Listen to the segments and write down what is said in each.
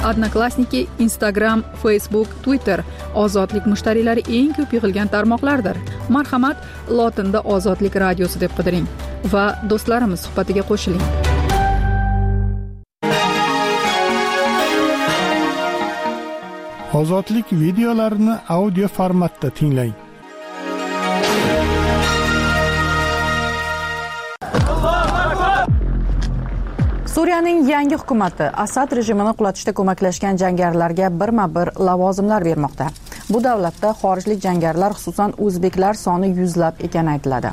Odnoklassniki, Instagram, Facebook, Twitter ozodlik mushtariylari eng ko'p yig'ilgan tarmoqlardir. Marhamat, lotinda Ozodlik radiosi deb qidiring va do'stlarimiz suhbatiga qo'shiling. Ozodlik videolarini audio formatda tinglang. Suriyaning yangi hukumati Asad rejimini qulatishda ko'maklashgan jangarilarga birma-bir lavozimlar bermoqda. Bu davlatda xorijlik jangarilar, xususan o'zbeklar soni yuzlab ekani aytiladi.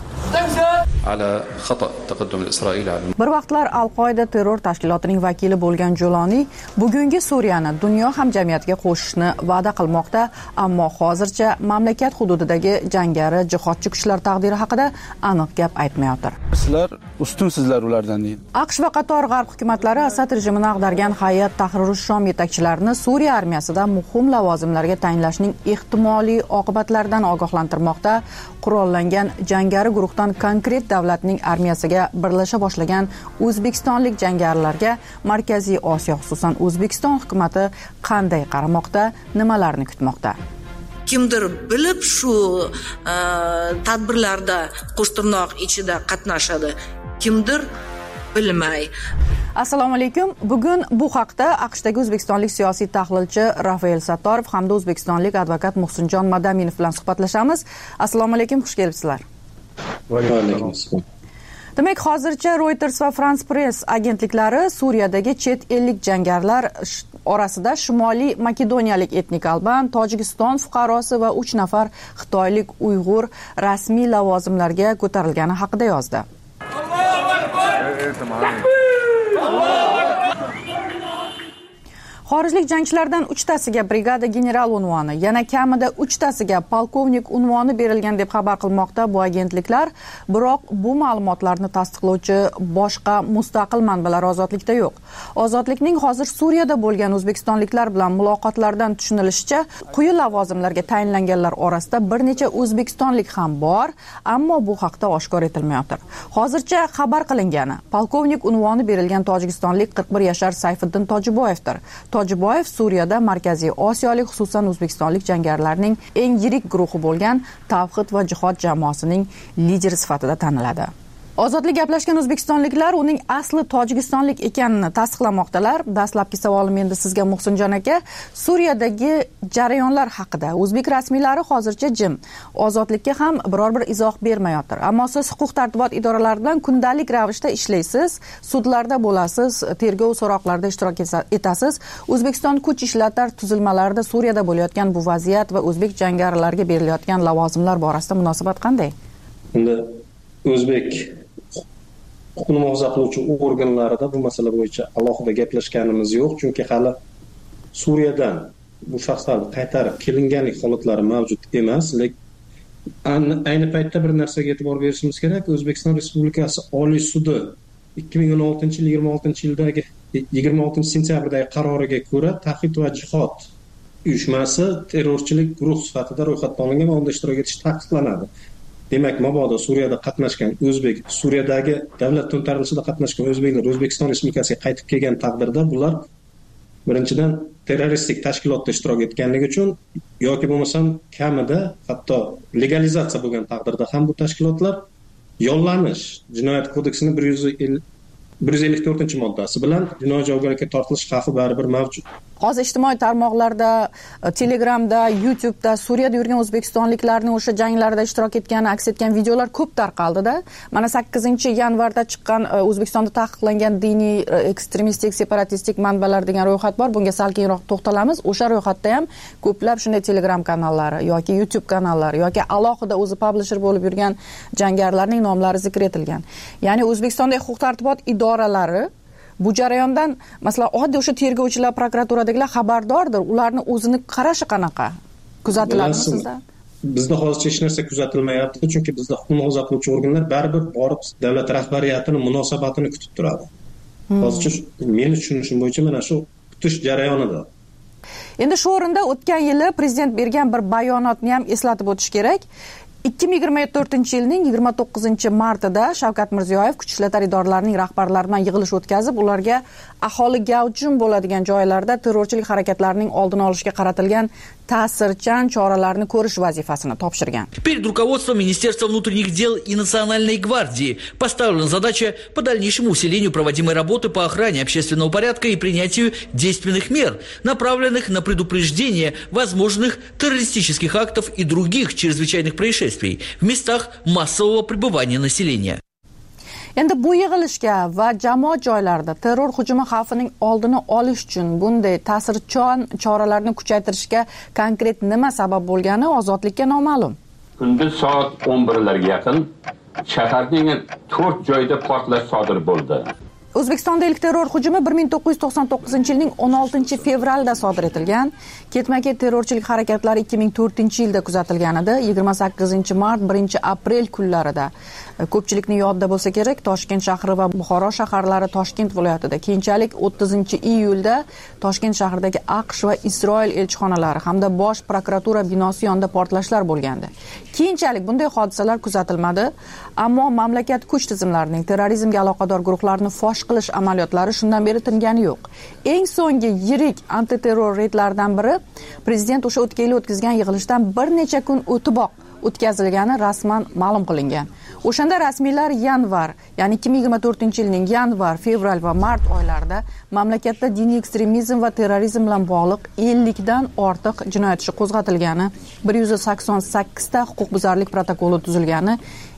Bir vaqtlar Al-Qoida terror tashkilotining vakili bo'lgan Joloni bugungi Suriyani dunyo hamjamiyatiga qo'shishni va'da qilmoqda, ammo hozircha mamlakat hududidagi jangari jihodchi kuchlar taqdiri haqida aniq gap aytmayotir. Sizlar ustunsizlar ulardan deydi. AQSh va qator g'arb hukumatlari Asad rejimini ag'dargan Hayat Tahrir Shom yetakchilarini Suriya armiyasida muhim lavozimlarga tayinlashning ehtimoliy oqibatlaridan ogohlantirmoqda. Qurollangan jangari guruhdan konkret davlatning armiyasiga birlasha boshlagan o'zbekistonlik jangarilarga Markaziy Osiyo, xususan O'zbekiston hukumatı qanday qaramoqda, nimalarni kutmoqda? Kimdir bilib shu tadbirlarda qo'shtirnoq ichida qatnashadi, kimdir bilmay. Assalomu alaykum. Bugun bu haqda AQShdagi o'zbekistonlik siyosiy tahlilchi Rafael Sattorov hamda o'zbekistonlik advokat Muhsinjon Madaminov bilan suhbatlashamiz. Assalomu alaykum, xush kelibsizlar. Va alaykum assalom. Demak, hozircha Reuters va France Press agentliklari Suriyadagi chet ellik jangarilar orasida Shimoliy Makedoniyalik etnik alban, Tojikiston fuqarosi va 3 nafar xitoylik Uyg'ur rasmiy lavozimlarga ko'tarilgani haqida yozdi. Xorijlik jangchilardan 3tasiga brigada general unvoni, yana kamida 3tasiga polkovnik unvoni berilgan deb xabar qilmoqda bu agentliklar, biroq bu ma'lumotlarni tasdiqlovchi boshqa mustaqil manbalar ozodlikda yo'q. Ozodlikning hozir Suriyada bo'lgan o'zbekistonliklar bilan muloqotlardan tushunilishicha, quyi lavozimlarga tayinlanganlar orasida bir necha o'zbekistonlik ham bor, ammo bu haqda oshkor etilmayotir. Hozircha xabar qilingani, polkovnik unvoni berilgan tojikistonlik 41 yashar Sayfiddin Tojiboyevdir. Tojiboyev Suriyada Markaziy Osiyolik, xususan o'zbekistonlik jangarilarning eng yirik guruhi bo'lgan Tavhid va jihod jamoasining lideri sifatida taniladi. Ozodlik gaplashgan o'zbekistonliklar uning asli tojikistonlik ekanini tasdiqlamoqdalar. Dastlabki savolim endi sizga Muhsinjon aka. Suriyadagi jarayonlar haqida o'zbek rasmiylari hozircha jim. Ozodlikka ham biror bir izoh bermayotir. Ammo siz huquq-tartibot idoralari bilan kundalik ravishda ishlaysiz, sudlarda bo'lasiz, tergov so'roqlarida ishtirok etasiz. O'zbekiston kuch ishlatar tuzilmalarida Suriyada bo'layotgan bu vaziyat va o'zbek jangarilarga berilayotgan lavozimlar borasida munosabat qanday? Endi o'zbek huquqni muhofaza qiluvchi organlarida bu masala bo'yicha alohida gaplashganimiz yo'q, chunki hali Suriyadan bu shaxslarni qaytarib kelinganlik holatlari mavjud emas. Lekin ayni paytda bir narsaga e'tibor berishimiz kerak. O'zbekiston Respublikasi Oliy sudi 2016-yildagi 26 sentyabrdagi qaroriga ko'ra Tavhid va jihod uyushmasi terrorchilik guruh sifatida ro'yxatga olingan va unda ishtirok etish taqiqlanadi. Demak, mabodo Suriyada qatnashgan o'zbek, Suriyadagi davlat to'ntarilishida qatnashgan o'zbeklar O'zbekiston Respublikasiga qaytib kelgan taqdirda bular birinchidan terroristik tashkilotda ishtirok etganligi uchun yoki bo'lmasam kamida hatto legalizatsiya bo'lgan taqdirda ham bu tashkilotlar yollanish jinoyat kodeksining 154-moddasi bilan jinoiy javobgarlikka tortilish xavfi baribir mavjud. Hozir ijtimoiy tarmoqlarda, Telegramda, YouTube'da Suriyada yurgan o'zbekistonliklarning o'sha janglarda ishtirok etgani aks etgan videolar ko'p tarqaldi-da. Mana 8-yanvarda chiqqan O'zbekistonda taqiqlangan diniy ekstremistik, separatistik manbalar degan ro'yxat bor. Bunga sal keyinroq to'xtalamiz. O'sha ro'yxatda ham ko'plab shunday Telegram kanallari yoki YouTube kanallari yoki alohida o'zi publisher bo'lib yurgan jangarilarning nomlari zikr etilgan. Ya'ni O'zbekistondagi huquq-tartibot idoralari bu jarayondan, masalan, oddiy o'sha tergovchilar, prokuraturadagilar xabardordir. Ularni o'zini qarashi qanaqa? Kuzatiladimi sizda? Bizda hozircha hech narsa kuzatilmayapti, chunki bizda huquqni muhofaza qiluvchi organlar baribir borib davlat rahbariyatining munosabatini kutib turadi. Hozircha men tushunishim bo'yicha mana shu kutish jarayonida. Endi shu o'rinda o'tgan yili prezident bergan bir bayonotni ham eslatib o'tish kerak. 2024-yilning 29-martida Shavkat Mirziyoyev kuchli ishlar idoralarining rahbarlari bilan yig'ilish o'tkazib, ularga aholi gavjum bo'ladigan joylarda terrorchilik harakatlarining oldini olishga qaratilgan ta'sirchan choralarni ko'rish vazifasini topshirgan. Перед руководством Министерства внутренних дел и Национальной гвардии поставлена задача по дальнейшему усилению проводимой работы по охране общественного порядка и принятию действенных мер, направленных на предупреждение возможных террористических актов и других чрезвычайных происшествий в местах массового пребывания населения. Endi bu yig'ilishga va jamoat joylarida terror hujumi xavfining oldini olish uchun bunday ta'sirchan choralarni kuchaytirishga konkret nima sabab bo'lgani ozodlikka noma'lum. Kunduz soat 11larga yaqin shaharning 4 joyda portlash sodir bo'ldi. O'zbekistonda ilk terror hujumi 1999-yilning 16-fevralda sodir etilgan. Ketma-ket terrorchilik harakatlari 2004-yilda kuzatilgan edi. 28-mart, 1-aprel kunlarida ko'pchilikning yodida bo'lsa kerak, Toshkent shahri va Buxoro shaharlari Toshkent viloyatida, keyinchalik 30-iyulda Toshkent shahridagi AQSh va Isroil elchixonalari hamda bosh prokuratura binosi yonida portlashlar bo'lgandi. Keyinchalik bunday hodisalar kuzatilmadi, ammo mamlakat kuch tizimlarining terrorizmga aloqador guruhlarni fosh qilish amaliyotlari shundan beri tingani yo'q. Eng so'nggi yirik antiterror reydlaridan biri prezident o'sha o'tgan yil o'tkazgan yig'ilishdan bir necha kun o'tiboq o'tkazilgani rasman ma'lum qilingan. O'shanda rasmiylar yanvar, ya'ni 2024-yilning yanvar, fevral va mart oylarida mamlakatda diniy ekstremizm va terrorizm bilan bog'liq 50 dan ortiq jinoyat ishi qo'zg'atilgani, 188 ta huquqbuzarlik protokoli tuzilgani,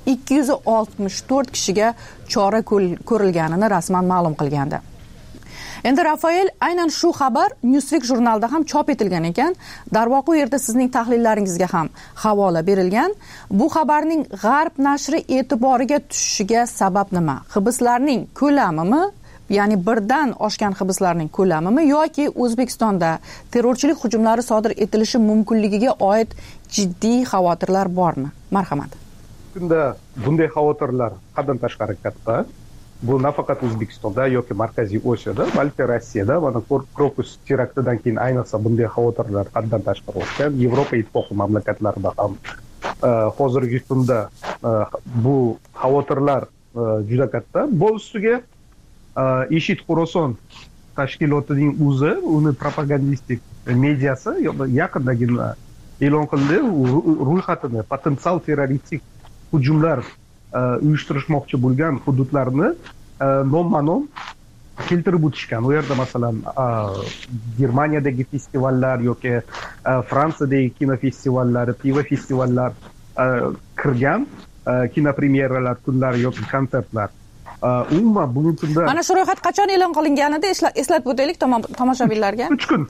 264 kishiga chora ko'rilganini rasman ma'lum qilgandi. Endi Rafael aynan shu xabar Newsweek jurnalida ham chop etilgan ekan. Darvoqe u yerda sizning tahlillaringizga ham havola berilgan. Bu xabarning G'arb nashri e'tiboriga tushishiga sabab nima? Hibslarning ko'lamimi, ya'ni birdan oshgan hibslarning ko'lamimi yoki O'zbekistonda terrorchilik hujumlari sodir etilishi mumkinligiga oid jiddiy xavotirlar bormi? Marhamat. Bunda bunday xavotirlar haddan tashqari katta. Bu nafaqat O'zbekistonda yoki Markaziy Osiyoda, balki Rossiyada mana Krokus teraktidan keyin ayniqsa bunday xavotirlar haddan tashqari o'tgan. Yevropa ittifoqi mamlakatlarida ham hozirgi kunda bu xavotirlar juda katta. Bu ustiga IShID Xorason tashkilotining o'zi, uni propagandistik mediasi yaqindagina e'lon qildi, ro'yxatini potensial terroristik hujumlar uyushtirishmoqchi bo'lgan hududlarni nomma-nom keltirib o'tishgan. U yerda masalan Germaniyadagi festivallar yoki Fransiyadagi kinofestivallar, pivo festivallar kirgan, kinopremyeralar kunlari yoki konsertlar. Umuman bugungi kunda mana shu ro'yxat qachon e'lon qilinganida eslatib o'taylik tomoshabinlarga.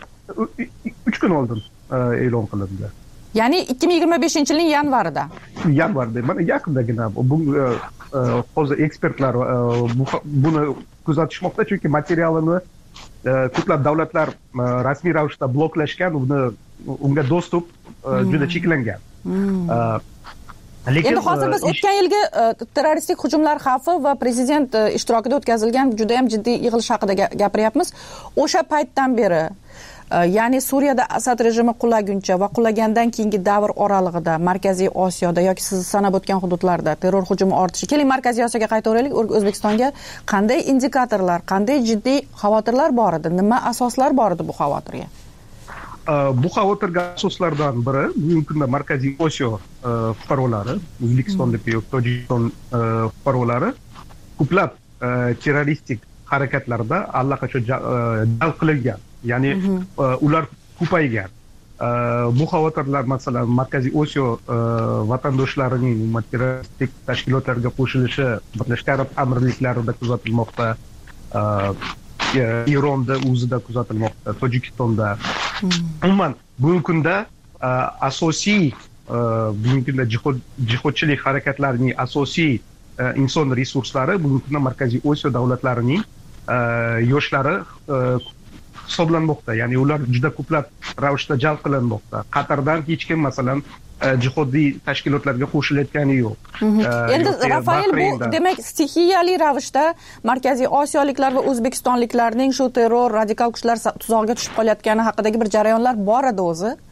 3 kun oldin e'lon qilindi. Ya'ni 2025-yilning yanvarida. Yanvarda, mana yaqindagina hozir ekspertlar buni kuzatishmoqda, chunki materialini ko'plab davlatlar rasmiy ravishda bloklashgan, unga dostуп juda cheklangan. Lekin hozir biz o'tgan yilgi terroristik hujumlar xavfi va prezident ishtirokida o'tkazilgan juda ham jiddiy yig'ilish haqida gapiryapmiz. O'sha paytdan beri, ya'ni Suriyada Asad rejimi qulaguncha va qulagandan keyingi davr oralig'ida Markaziy Osiyoda yoki siz sanab o'tgan hududlarda terror hujumi ortishi. Keling, Markaziy Osiyoga qaytaveraylik. O'zbekistonga qanday indikatorlar, qanday jiddiy xavotirlar bor edi? Nima asoslar bor edi bu xavotirga? Bu xavotirga asoslardan biri bugungi kunda Markaziy Osiyo fuqarolari, O'zbekistondagi yoki Tojikiston fuqarolari ko'plab terroristik harakatlarda allaqachon jalb qilingan. Ya'ni ular ko'paygan. Bu xavotirlar masalan Markaziy Osiyo vatandoshlarining terroristik tashkilotlarga qo'shilishi Birlashgan Arab Amirliklarida kuzatilmoqda, Eronda o'zida kuzatilmoqda, Tojikistonda. Umuman bugungi kunda asosiy bugungi kunda jihodchilik harakatlarining asosiy inson resurslari bugungi kunda Markaziy Osiyo davlatlarining yoshlari hisoblanmoqda. Ya'ni ular juda ko'plab ravishda jalb qilinmoqda. Qatardan hech kim masalan jihodiy tashkilotlarga qo'shilayotgani yo'q. Endi Rafael, bu demak stixiyali ravishda Markaziy Osiyoliklar va O'zbekistonliklarning shu terror radikal kuchlar tuzog'iga tushib qolayotgani haqidagi bir jarayonlar bor edi o'zi.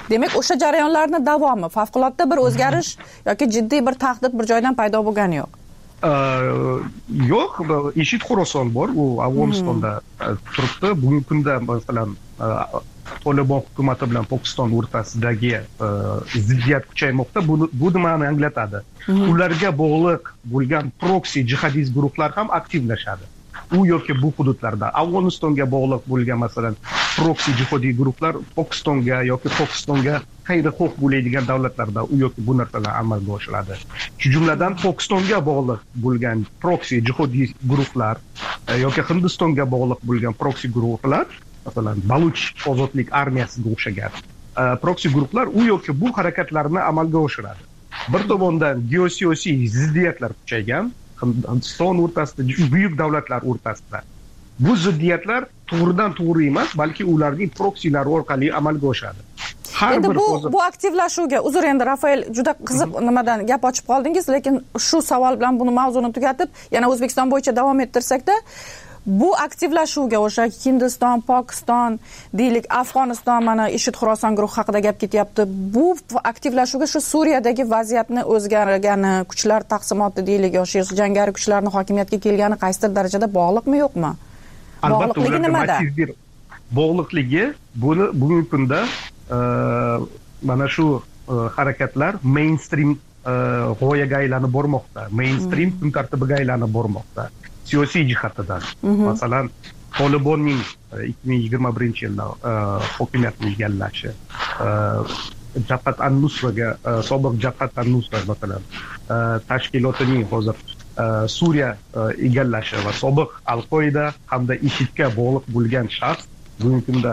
Demak, o'sha jarayonlarning davomi, favqulodda bir o'zgarish yoki jiddiy bir tahdid bir joydan paydo bo'lgani yo'q. Yo'q, IShID Xorason bor, u Afg'onistonda turibdi. Bugungi kunda masalan Tolibon hukumati bilan Pokiston o'rtasidagi ziddiyat kuchaymoqda. Bu nimani anglatadi? Ularga bog'liq bo'lgan proksi jihadist guruhlar ham aktivlashadi. U yoki bu hududlarda Afg'onistonga bog'liq bo'lgan masalan proksi jihodiy guruhlar Pokistonga yoki Pokistonga xayri-xo'h bo'ladigan davlatlarda u yoki bu narsalar amalga oshiriladi. Shu jumladan Pokistonga bog'liq bo'lgan proksi jihodiy guruhlar yoki Hindistonga bog'liq bo'lgan proksi guruhlar, masalan Baluch ozodlik armiyasiga o'xshagan proksi guruhlar u yoki bu harakatlarni amalga oshiradi. Bir tomondan geosiyosiy ziddiyatlar kuchaygan Hindiston o'rtasida, buyuk davlatlar o'rtasida. Bu ziddiyatlar to'g'ridan to'g'ri emas, balki ularning proksilari orqali amalga oshadi. Endi bu aktivlashuvga, uzr endi Rafael, juda qiziq nimadan gap ochib qoldingiz, lekin shu savol bilan buni mavzuni tugatib, yana O'zbekiston bo'yicha davom ettirsakda, bu aktivlashuvga o'sha Hindiston, Pokiston, deylik Afg'oniston, mana IShID Xorason guruhi haqida gap ketyapti. Bu aktivlashuvga shu Suriyadagi vaziyatni o'zgargani, kuchlar taqsimoti deylik, yoki jangari kuchlarning hokimiyatga kelgani qaysidir darajada bog'liqmi, yo'qmi? Albatta, ularga motiv bir bog'liqligi bugungi kunda mana shu harakatlar mainstream g'oyaga aylanib bormoqda, mainstream kun tartibiga aylanib bormoqda. Siyosiy jihatdan. Masalan, Tolibonning 2021-yilda hokimiyatni egallashi, Jabhat an-Nusraga, sobiq Jabhat an-Nusra masalan, tashkilotining hozir Suriya egallashi va sobiq Al-Qoida hamda IShIDga bog'liq bo'lgan shaxs bugungi kunda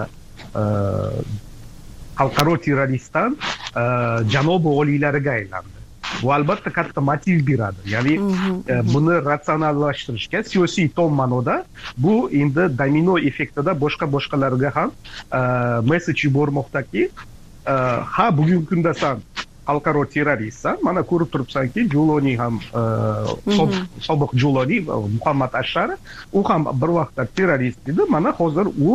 xalqaro terroristdan janobi oliylariga aylandi. Bu albatta katta motiv beradi. Ya'ni buni ratsionallashtirishga siyosiy tom ma'noda bu endi domino effektida boshqalarga ham messej yubormoqdaki, ha bugungi kunda san xalqaro terroristsan, mana ko'rib turibsanki, Juloni ham sobiq Juloni Muhammad Ashar, u ham bir vaqtlar terrorist edi. Mana hozir u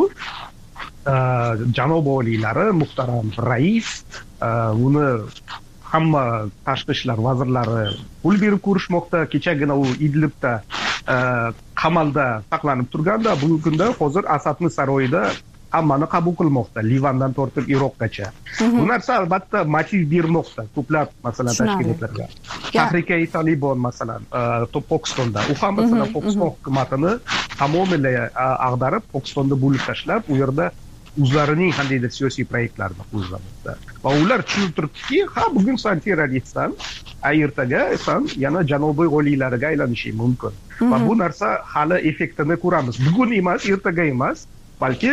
janob oliylari, muhtaram rais, uni hamma tashqi ishlar vazirlari pul berib ko'rishmoqda. Kechagina u Idlibda qamalda saqlanib turganda, bugungi kunda hozir Asadning saroyida hammani qabul qilmoqda, Livandan tortib Iroqgacha. Bu narsa albatta motiv bermoqda ko'plab masalan tashkilotlarga. Tahrik-i Tolibon masalan Pokistonda, u ham masalan Pokiston hukumatini tamomila ag'darib, Pokistonda bo'lib tashlab, u yerda o'zlarining qandaydir siyosiy proyektlarini qo'zg'amoqda. Va ular tushunib turibdiki, ha bugun san terroristsan, ertaga san yana janubiy oliylariga aylanishing mumkin. Va bu narsa hali effektini ko'ramiz. Bugun emas, ertaga emas, balki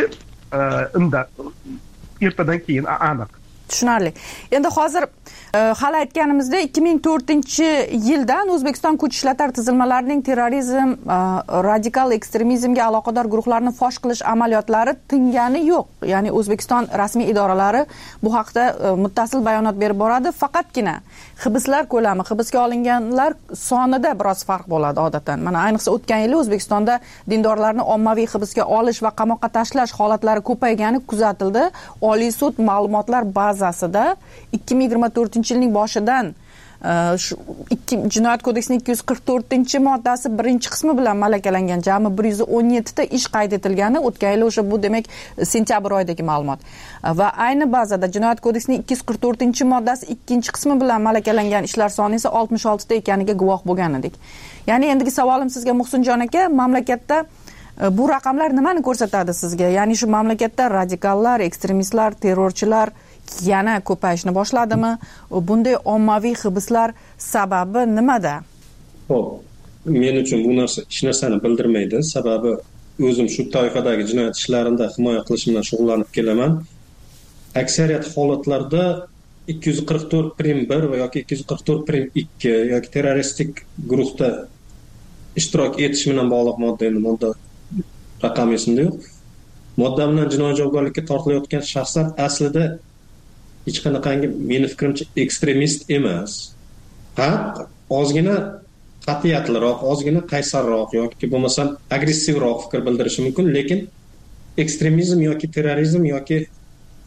ertadan keyin aniq. Tushunarli. Endi hozir hali aytganimizda 2004-yildan O'zbekiston kuch ishlatar tizilmalarining terrorizm, radikal ekstremizmga aloqador guruhlarni fosh qilish amaliyotlari tingani yo'q. Ya'ni O'zbekiston rasmiy idoralari bu haqda muttasil bayonot berib boradi. Faqatgina hibslar ko'lami, hibsga olinganlar sonida biroz farq bo'ladi odatdan. Mana ayniqsa o'tgan yili O'zbekistonda dindorlarni ommaviy hibsga olish va qamoqqa tashlash holatlari ko'paygani kuzatildi. Oliy sud ma'lumotlar bazasida 2024-yilning boshidan Jinoyat kodeksining 244-moddasi birinchi qismi bilan malakalangan jami 117 ta ish qayd etilgani o'tgan yil, o'sha bu demak sentyabr oyidagi ma'lumot. Va ayni bazada Jinoyat kodeksining 244-moddasi ikkinchi qismi bilan malakalangan ishlar soni esa 66 ta ekaniga guvoh bo'lgan edik. Ya'ni endigi savolim sizga Muhsinjon aka, mamlakatda bu raqamlar nimani ko'rsatadi sizga? Ya'ni shu mamlakatda radikallar, ekstremistlar, terrorchilar yana ko'payishni boshladimi? Bunday ommaviy hibslar sababi nimada? Xo'p, men uchun bu narsa hech narsani bildirmaydi. Sababi o'zim shu toifadagi jinoyat ishlarida himoya qilish bilan shug'ullanib kelaman. Aksariyat holatlarda 244.1 va yoki 244.2 yoki terroristik guruhda ishtirok etish bilan bog'liq modda raqam esimda yo'q. Modda bilan jinoiy javobgarlikka tortilayotgan shaxslar aslida hech qanaqangi, meni fikrimcha, ekstremist emas. Ozgina qat'iyatliroq, ozgina qaysarroq yoki bo'lmasam agressivroq fikr bildirishi mumkin, lekin ekstremizm yoki terrorizm yoki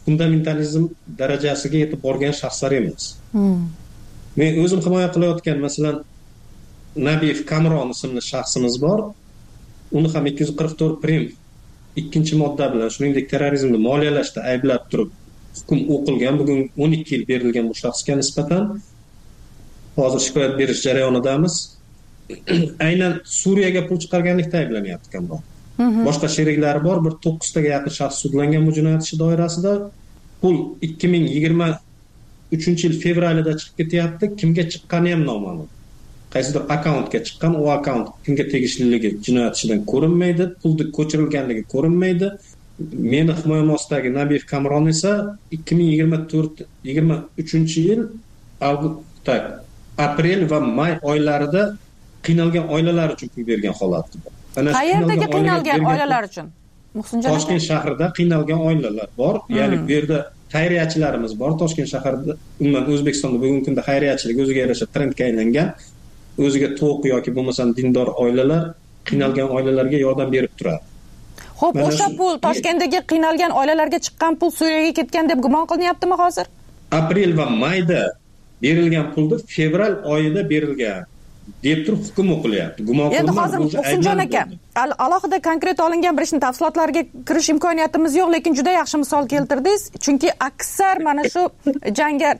fundamentalizm darajasiga yetib borgan shaxslar emas. Men o'zim himoya qilayotgan, masalan, Nabiyev Kamron ismli shaxsimiz bor. Uni ham 244 prim 2-modda bilan, shuningdek terrorizmni moliyalashda ayblab turib hukm o'qilgan. Bugun 12 yil berilgan bu shaxsga nisbatan hozir shikoyat berish jarayonidamiz. Aynan Suriyaga pul chiqarganlikda ayblanyapti Kamron. Boshqa sheriklari bor, bir 9 taga yaqin shaxs sudlangan bu jinoyat ishi doirasida. Pul 2023-yil fevralida chiqib ketyapti. Kimga chiqqani ham noma'lum. Qaysidir akkauntga chiqqan, u akkaunt kimga tegishliligi jinoyat ishidan ko'rinmaydi, pulni ko'chirilganligi ko'rinmaydi. Meni himoyam ostidagi Nabiyev Kamron esa 2023-yil aprel va may oylarida qiynalgan oilalar uchun pul bergan holati bor. Qayerdagi qiynalgan oilalar uchun? Muhsinjon aka. Toshkent shahrida qiynalgan oilalar bor. Ya'ni bu yerda xayriyachilarimiz bor. Toshkent shahrida, umuman O'zbekistonda bugungi kunda xayriyachilik o'ziga yarasha trendga aylangan. O'ziga to'q yoki bo'lmasa dindor oilalar qiynalgan oilalarga yordam berib turadi. Xo'p, o'sha pul Toshkentdagi qiynalgan oilalarga chiqqan pul Suriyaga ketgan deb gumon qilinyaptimi hozir? Aprel va mayda berilgan pulni fevral oyida berilgan deb turib hukm o'qilyapti. Gumon qilinadi. Endi hozir Muhsinjon aka, alohida konkret olingan bir ishning tafsilotlariga kirish imkoniyatimiz yo'q, lekin juda yaxshi misol keltirdingiz. Chunki aksar mana shu jangari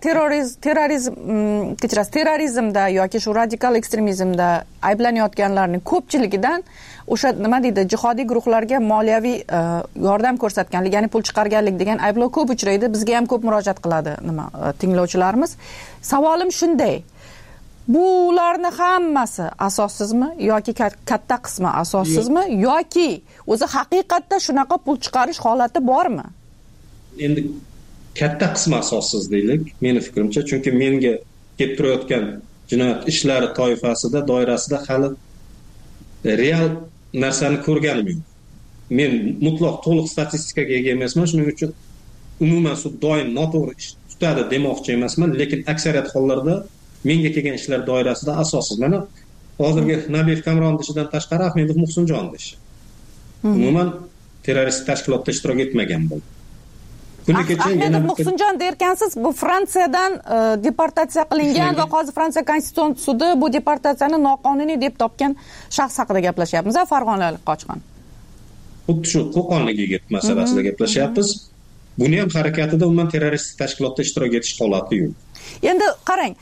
terrorizmda yoki shu radikal ekstremizmda ayblanayotganlarning ko'pchiligidan o'sha nima deydi, jihodiy guruhlarga moliyaviy yordam ko'rsatganlik, ya'ni pul chiqarganlik degan ayblov ko'p uchraydi. Bizga ham ko'p murojaat qiladi tinglovchilarimiz. Savolim shunday: bularni hammasi asossizmi yoki katta qismi asossizmi yoki o'zi haqiqatda shunaqa pul chiqarish holati bormi? Endi katta qismi asossiz deylik, meni fikrimcha, chunki menga kelib turayotgan jinoyat ishlari toifasida, doirasida hali real narsani ko'rganim yo'q. Men mutlaq to'liq statistikaga ega emasman, shuning uchun umuman sud doim noto'g'ri ish tutadi demoqchi emasman, lekin aksariyat hollarda menga kelgan ishlar doirasida asossiz. Mana hozirgi Nabiyev Kamron ishidan tashqari Ahmedov Muhsinjon ishi. Umuman terroristik tashkilotda ishtirok etmagan bo'ldi. Kuni kecha Ahmedov Muhsinjon derkansiz, bu Fransiyadan deportatsiya qilingan va hozir Fransiya konstitutsiya sudi bu deportatsiyani noqonuniy deb topgan shaxs haqida gaplashyapmiz, farg'onalik qochqin. Xuddi shu Qo'qonlik yigit masalasida gaplashyapmiz. Buni ham harakatida umuman terroristik tashkilotda ishtirok etish holati yo'q. Endi qarang,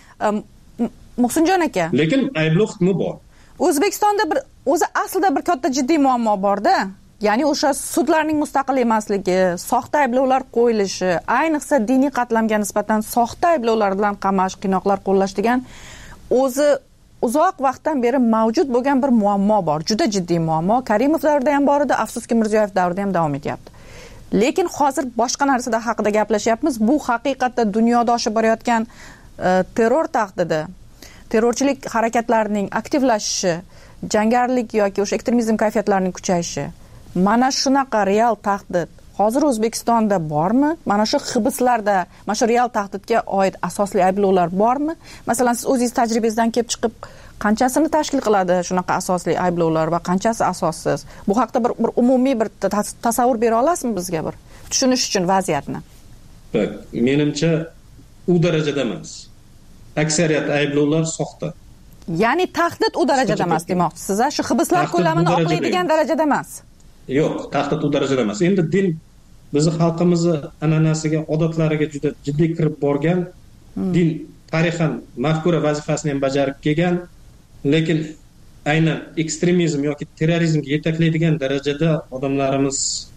Muhsinjon aka. Lekin ayblov hukmi bor. O'zbekistonda o'zi aslida bir katta jiddiy muammo bor-da. Ya'ni o'sha sudlarning mustaqil emasligi, soxta ayblovlar qo'yilishi, ayniqsa diniy qatlamga nisbatan soxta ayblovlar bilan qamash, qiynoqlar qo'llash degan o'zi uzoq vaqtdan beri mavjud bo'lgan bir muammo bor. Juda jiddiy muammo. Karimov davrida ham bor edi, afsuski Mirziyoyev davrida ham davom etyapti. Lekin hozir boshqa narsada haqida gaplashyapmiz. Bu haqiqatda dunyoda oshib borayotgan terror tahdidi, terrorchilik harakatlarining aktivlashishi, jangarilik yoki o'sha ekstremizm kayfiyatlarining kuchayishi. Mana shunaqa real tahdid hozir O'zbekistonda bormi? Mana shu hibslarda, mana shu real tahdidga oid asosli ayblovlar bormi? Masalan, siz o'zingiz tajribangizdan kelib chiqib qanchasini tashkil qiladi shunaqa asosli ayblovlar va qanchasi asossiz? Bu haqda bir umumiy bir tasavvur bera olasizmi bizga bir tushunish uchun vaziyatni? Bak, menimcha u darajada emas. Aksariyat ayblovlar soxta. Ya'ni tahdid u darajada emas demoqchisiz, shu hibslar ko'lamini oqlaydigan darajada emas. Yo'q, tahdid u darajada emas. Endi din bizni xalqimizni an'anasiga, odatlariga juda jiddiy kirib borgan, din tarixan mafkura vazifasini ham bajarib kelgan, lekin aynan ekstremizm yoki terrorizmga yetaklaydigan darajada odamlarimiz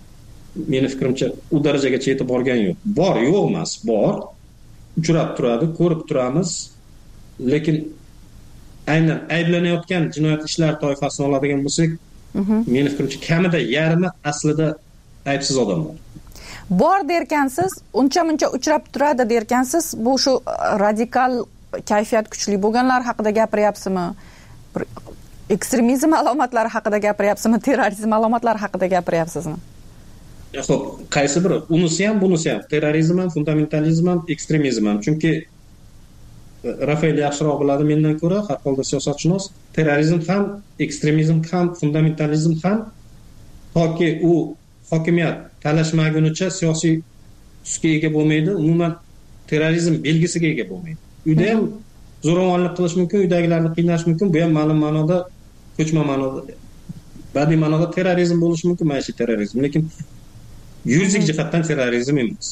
meni fikrimcha u darajagacha yetib borgan yo'q. Bor, yo'q emas, bor. Uchrab turadi, ko'rib turamiz, lekin aynan ayblanayotgan jinoyat ishlari toifasini oladigan bo'lsak, meni fikrimcha kamida yarmi aslida aybsiz odamlar. Bor derkansiz, uncha-muncha uchrab turadi derkansiz, bu shu radikal kayfiyat kuchli bo'lganlar haqida gapiryapsizmi? Ekstremizm alomatlari haqida gapiryapsizmi? Terrorizm alomatlari haqida gapiryapsizmi? Xo'p, qaysi biri? Unisi ham, bunisi ham. Terrorizm ham, fundamentalizm ham, ekstremizm ham. Chunki Rafael yaxshiroq biladi mendan ko'ra, har holda siyosatshunos. Terrorizm ham, ekstremizm ham, fundamentalizm ham toki u hokimiyat talashmagunicha siyosiy tusga ega bo'lmaydi, umuman terrorizm belgisiga ega bo'lmaydi. Uyda ham zo'ravonlik qilish mumkin, uydagilarni qiynash mumkin, bu ham ma'lum ma'noda ko'chma ma'noda badiiy ma'noda terrorizm bo'lishi mumkin, maishiy terrorizm, lekin yuridik jihatdan terrorizm emas.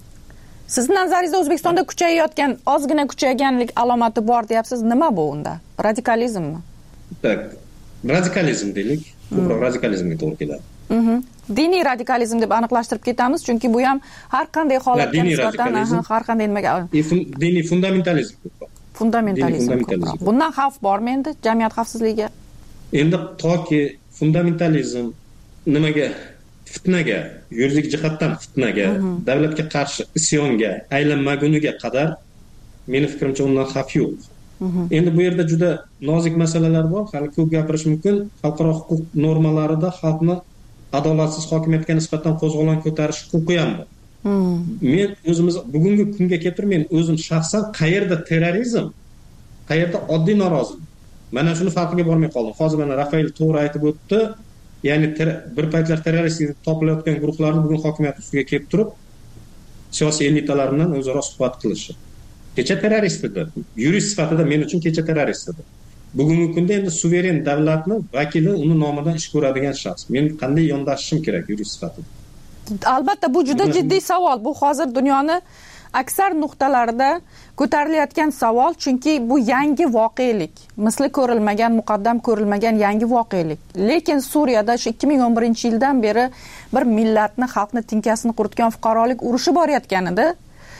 Siz nazaringizda O'zbekistonda kuchayayotgan, ozgina kuchayganlik alomati bor deyapsiz. Nima bu unda? Radikalizmmi? Tak, radikalizm deylik. Ko'proq radikalizmga to'g'ri keladi. Diniy radikalizm deb aniqlashtirib ketamiz, chunki bu ham har qanday holatga nisbatan, har qanday nimaga diniy fundamentalizm ko'proq. Fundamentalizm ko'proq. Bundan xavf bormi endi jamiyat xavfsizligiga? Endi toki fundamentalizm nimaga, fitnaga, yuridik jihatdan fitnaga, davlatga qarshi isyonga aylanmaguniga qadar meni fikrimcha undan xavf yo'q. Endi bu yerda juda nozik masalalar bor, hali ko'p gapirish mumkin. Xalqaro huquq normalarida xalqni adolatsiz hokimiyatga nisbatan qo'zg'olon ko'tarish huquqi ham bor. Men o'zimiz bugungi kunga keltirib, o'zim shaxsan qayerda terrorizm, qayerda oddiy norozilik. Mana shuni farqiga bormay qoldim. Hozir mana Rafael to'g'ri aytib o'tdi. Ya'ni bir paytlar terrorist deb topilayotgan guruhlarni bugun hokimiyat ustiga kelib turib, siyosiy elitalar bilan o'zaro suhbat qilishi. Kecha terrorist edi. Yurist sifatida men uchun kecha terrorist edi. Bugungi kunda endi suveren davlatning vakili uni nomidan ish ko'radigan shaxs. Men qanday yondashishim kerak yurist sifatida? Albatta bu juda jiddiy savol. Bu hozir dunyoni aksar nuqtalarida ko'tarilayotgan savol, chunki bu yangi voqelik. Misli ko'rilmagan, muqaddam ko'rilmagan yangi voqelik. Lekin Suriyada shu 2011-yildan beri bir millatni, xalqni tinkasini quritgan fuqarolik urushi borayotganida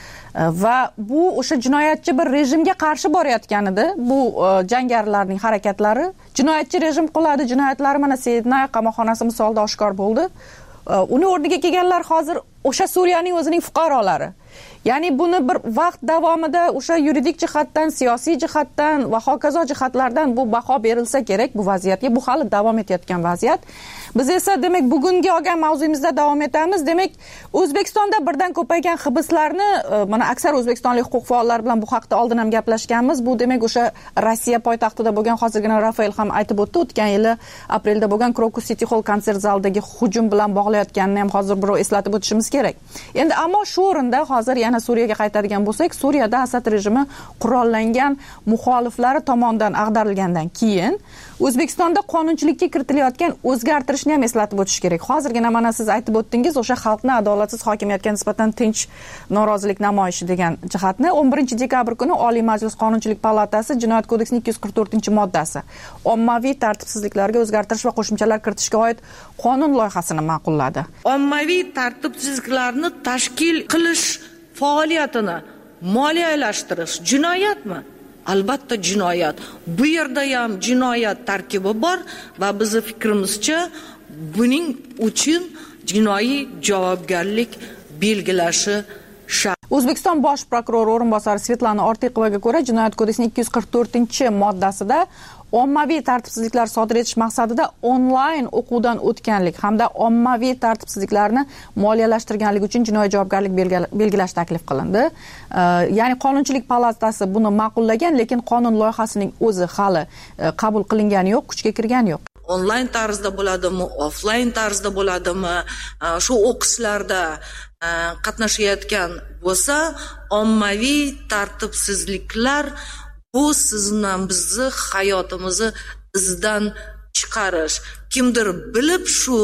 va bu o'sha jinoyatchi bir rejimga qarshi borayotganida, bu jangarilarning harakatlari, jinoyatchi rejim qiladi, jinoyatlari mana Sidnay qamoqxonasi misolida oshkor bo'ldi. Uni o'rniga kelganlar hozir o'sha Suriyaning o'zining fuqarolari. Ya'ni buni bir vaqt davomida o'sha yuridik jihatdan, siyosiy jihatdan va hokazo jihatlardan bu baho berilsa kerak bu vaziyatga. Bu hali davom etayotgan vaziyat. Biz esa demak bugungi olgan mavzuyimizda davom etamiz. Demak, O'zbekistonda birdan ko'paygan hibslarni, mana aksar o'zbekistonlik huquq faollari bilan bu haqda oldin ham gaplashganmiz. Bu demak o'sha Rossiya poytaxtida bo'lgan, hozirgina Rafael ham aytib o'tdi, o'tgan yili aprelda bo'lgan Krokus City Hall konsert zalidagi hujum bilan bog'layotganini ham hozir birov eslatib o'tishimiz kerak. Endi ammo shu o'rinda hozir yana Suriyaga qaytadigan bo'lsak, Suriyada Asad rejimi qurollangan muxoliflari tomonidan ag'darilgandan keyin O'zbekistonda qonunchilikka kiritilayotgan o'zgartirishni ham eslatib o'tish kerak. Hozirgina mana siz aytib o'tdingiz, o'sha xalqni adolatsiz hokimiyatga nisbatan tinch norozilik namoyishi degan jihatni 11-dekabr kuni Oliy Majlis Qonunchilik palatasi Jinoyat kodeksining 244-moddasi ommaviy tartibsizliklarga o'zgartirish va qo'shimchalar kiritishga oid qonun loyihasini ma'qulladi. Ommaviy tartibsizliklarni tashkil qilish faoliyatini moliyalashtirish jinoyatmi? Albatta jinoyat. Bu yerda ham jinoyat tarkibi bor va bizning fikrimizcha buning uchun jinoiy javobgarlik belgilashi shart. O'zbekiston bosh prokurori o'rinbosari Svetlana Ortiqovaga ko'ra, Jinoyat kodeksining 244-moddasida ommaviy tartibsizliklar sodir etish maqsadida onlayn o'quvdan o'tganlik hamda ommaviy tartibsizliklarni moliyalashtirganlik uchun jinoiy javobgarlik belgilash taklif qilindi. Ya'ni Qonunchilik palatasi buni ma'qullagan, lekin qonun loyihasining o'zi hali qabul qilingani yo'q, kuchga kirgani yo'q. Onlayn tarzda bo'ladimi, offlayn tarzda bo'ladimi, shu o'qishlarda qatnashayotgan bo'lsa, ommaviy tartibsizliklar bu sizni bizni hayotimizni izdan chiqarish. Kimdir bilib shu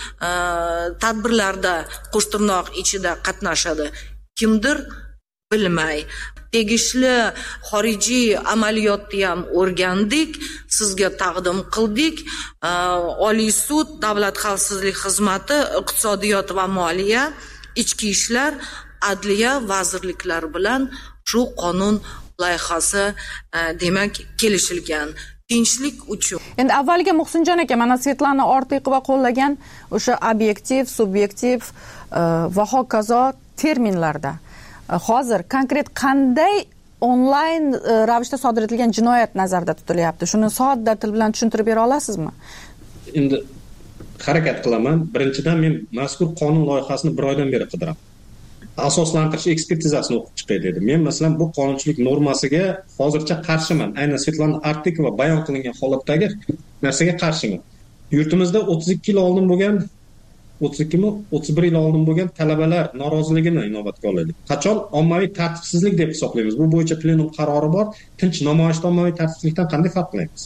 tadbirlarda qo'shtirnoq ichida qatnashadi, kimdir bilmay. Tegishli xorijiy amaliyotni ham o'rgandik, sizga taqdim qildik. Oliy sud, Davlat xavfsizlik xizmati, iqtisodiyot va moliya, ichki ishlar, adliya vazirliklari bilan shu qonun loyihasi demak kelishilgan. Tinchlik uchun. Endi avvaliga Muhsinjon aka, mana Svetlana Ortiqova qo'llagan o'sha obyektiv, subyektiv va hokazo terminlarda hozir konkret qanday onlayn ravishda sodir etilgan jinoyat nazarda tutilyapti? Shuni sodda til bilan tushuntirib bera olasizmi? Endi harakat qilaman. Birinchidan men mazkur qonun loyihasini bir oydan beri qidiraman. Asoslantirish ekspertizasini o'qib chiqay dedim. Men masalan bu qonunchilik normasiga hozircha qarshiman. Aynan Svetlana Ortiqova bayon qilingan holatdagi narsaga qarshiman. Yurtimizda 32 yil oldin bo'lgan 31 yil oldin bo'lgan talabalar noroziligini inobatga olaylik. Qachon ommaviy tartibsizlik deb hisoblaymiz? Bu bo'yicha plenum qarori bor. Tinch namoyishdan ommaviy tartibsizlikdan qanday farqlaymiz?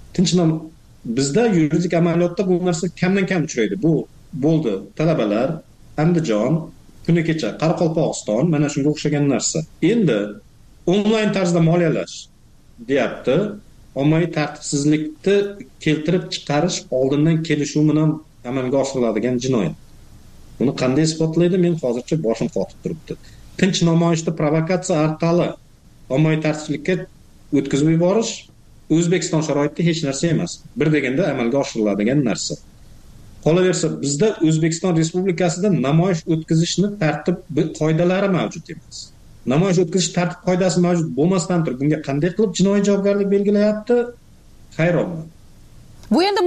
Bizda yuridik amaliyotda bu narsa kamdan kam uchraydi. Bu bo'ldi talabalar, Andijon, kuni kecha Qoraqalpog'iston, mana shunga o'xshagan narsa. Endi onlayn tarzda moliyalash deyapti. Ommaviy tartibsizlikni keltirib chiqarish oldindan kelishuv bilan amalga oshiriladigan jinoyat. Buni qanday isbotlaydi? Men hozircha boshim qotib turibdi. Tinch namoyishda provokatsiya orqali ommaviy tartibsizlikka o'tkazib yuborish O'zbekiston sharoitida hech narsa emas. Bir deganda amalga oshiriladigan narsa. Qolaversa, bizda O'zbekiston Respublikasida namoyish o'tkazishni tartib qoidalari mavjud emas. Namoyish o'tkazish tartib qoidasi mavjud bo'lmasdan turib, bunga qanday qilib jinoiy javobgarlik belgilayapti? Hayronman. Bu endi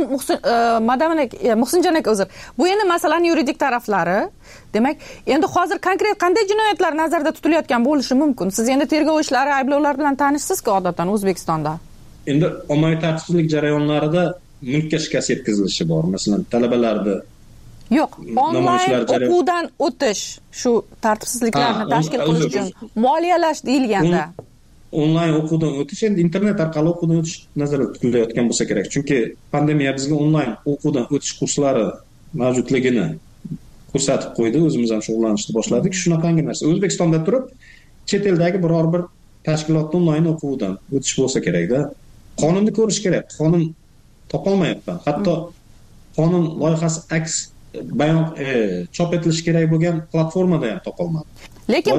Muhsinjon aka uzr. Bu endi masalaning yuridik taraflari. Demak, endi hozir konkret qanday jinoyatlar nazarda tutilayotgan bo'lishi mumkin? Siz endi tergov ishlari, ayblovlar bilan tanishsiz-ku odatdan O'zbekistonda. Endi ommaviy tartibsizlik jarayonlarida mulkka shikast yetkazilishi bor. Masalan, talabalarda yo'q, onlayn o'quvdan o'tish shu tartibsizliklarni tashkil qilish uchun moliyalash deyilganda. Onlayn o'quvdan o'tish endi internet orqali o'quvdan o'tish nazarda tutilayotgan bo'lsa kerak. Chunki pandemiya bizga onlayn o'quvdan o'tish kurslari mavjudligini ko'rsatib qo'ydi. O'zimiz ham shug'ullanishni boshladik. Shunaqangi narsa. O'zbekistonda turib, chet eldagi biror bir tashkilotda onlayn o'quvdan o'tish bo'lsa kerak-da. Qonunni ko'rish kerak. Qonun topolmayapman. Hatto qonun loyihasi aks bayon chop etilishi kerak bo'lgan platformada ham topolmadim. Lekin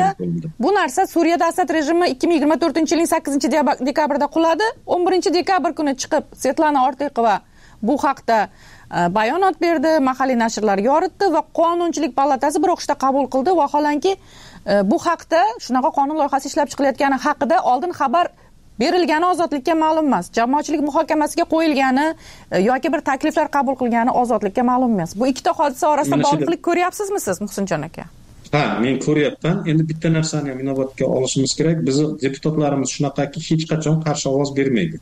bu narsa Suriyada Asad rejimi 2024-yilning 8-dekabrida quladi. 11-dekabr kuni chiqib Svetlana Ortiqova bu haqda bayonot berdi, mahalliy nashrlar yoritdi va Qonunchilik palatasi bir o'qishda qabul qildi. Vaholanki bu haqda shunaqa qonun loyihasi ishlab chiqilayotgani haqida oldin xabar berilgani ozodlikka ma'lum emas. Jamoatchilik muhokamasiga qo'yilgani yoki bir takliflar qabul qilgani ozodlikka ma'lum emas. Bu ikkita hodisa orasida bog'liqlik ko'ryapsizmi siz, Muhsinjon aka? Ha, men ko'ryapman. Endi bitta narsani ham inobatga olishimiz kerak. Bizning deputatlarimiz shunaqaki hech qachon qarshi ovoz bermaydi.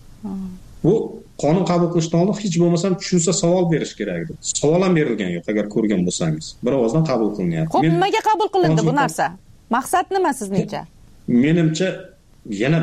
Bu qonun qabul qilishdan oldin hech bo'lmasam tushunsa savol berish kerak edi. Savol ham berilgan yo'q, agar ko'rgan bo'lsangiz. Bir ovozdan qabul qilinyapti. Xo'p, nimaga qabul qilindi bu narsa? Maqsad nima sizningcha? Menimcha yana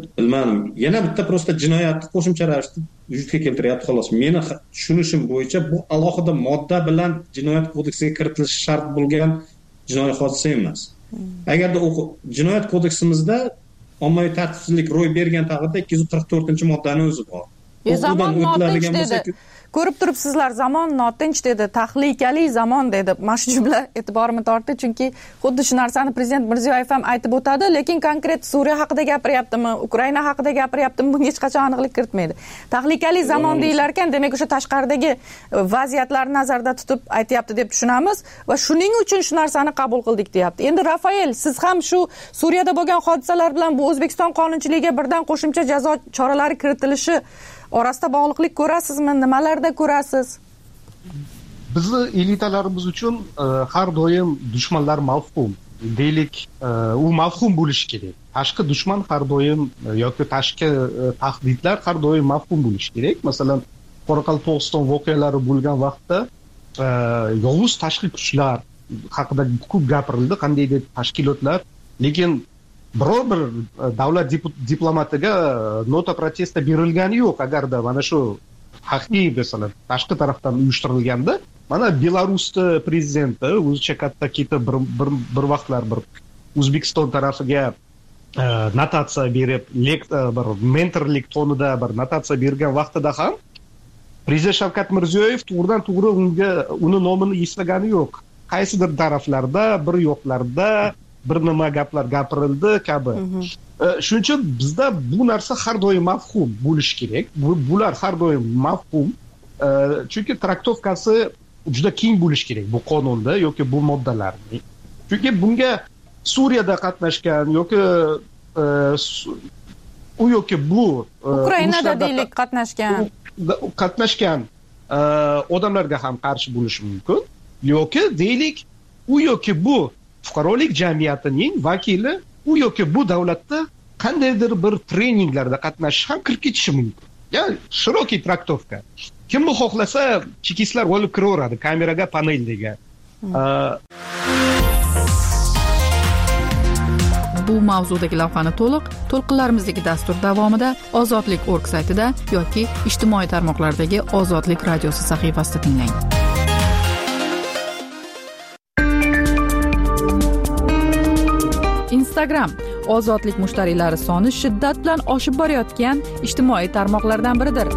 bitta prosta jinoyatni qo'shimcha ravishda vujudga keltiryapti xolos. Meni tushunishim bo'yicha bu alohida modda bilan jinoyat kodeksiga kiritilishi shart bo'lgan jinoiy hodisa emas. Agarda jinoyat kodeksimizda ommaviy tartibsizlik ro'y bergan taqdirda 244-moddani o'zi bor. Zamon notinch dedi. Ko'rib turibsizlar, zamon notinch dedi, tahlikali zamon dedi. Mana shu jumla e'tiborimni tortdi, chunki xuddi shu narsani prezident Mirziyoyev ham aytib o'tadi, lekin konkret Suriya haqida gapiryaptimi, Ukraina haqida gapiryaptimi, bunga hech qachon aniqlik kiritmaydi. Tahlikali zamon deyilar ekan, demak o'sha tashqaridagi vaziyatlarni nazarda tutib aytayapti deb tushunamiz va shuning uchun shu narsani qabul qildik deyapti. Endi Rafael, siz ham shu Suriyada bo'lgan hodisalar bilan bu O'zbekiston qonunchiligiga birdan qo'shimcha jazo choralari kiritilishi orasida bog'liqlik ko'rasizmi? Nimalarda ko'rasiz? Bizni elitalarimiz uchun har doim dushmanlar mavhum. Deylik, u mavhum bo'lishi kerak. Tashqi dushman har doim yoki tashqi tahdidlar har doim mavhum bo'lishi kerak. Masalan, Qoraqalpog'iston voqealari bo'lgan vaqtda yovuz tashqi kuchlar haqida ko'p gapirildi, qandaydir tashkilotlar, lekin biror bir davlat diplomatiga nota protesta berilgani yo'q. Agarda mana shu haqiqiy masalan tashqi tarafdan uyushtirilganda, mana Belarusda prezidenti o'zicha katta ketib bir vaqtlar bir O'zbekiston tarafiga notatsiya berib, bir mentorlik tonida bir notatsiya bergan vaqtida ham prezident Shavkat Mirziyoyev to'g'ridan-to'g'ri uni nomini eslagani yo'q. Qaysidir taraflarda, bir yo'qlarda bir nima gaplar gapirildi kabi. Shuning uchun bizda bu narsa har doim mavhum bo'lishi kerak. Bular har doim mavhum. Chunki traktovkasi juda keng bo'lishi kerak bu qonunda yoki bu moddalarning. Chunki bunga Suriyada qatnashgan yoki u yoki bu Ukrainada deylik qatnashgan odamlarga ham qarshi bo'lishi mumkin. Yoki deylik u yoki bu fuqarolik jamiyatining vakili u yoki bu davlatda qandaydir bir treninglarda qatnashish ham kirib ketishi mumkin. Ya'ni shirokiy traktovka. kim bu xohlasa chekistlar olib kiraveradi kameraga, paneldagi. Bu mavzudagi lavhani to'lqinlarimizdagi dastur davomida Ozodlik.org saytida yoki ijtimoiy tarmoqlardagi Ozodlik radiosi sahifasida tinglang. Instagram Ozodlik mushtariylari soni shiddat bilan oshib borayotgan ijtimoiy tarmoqlardan biridir.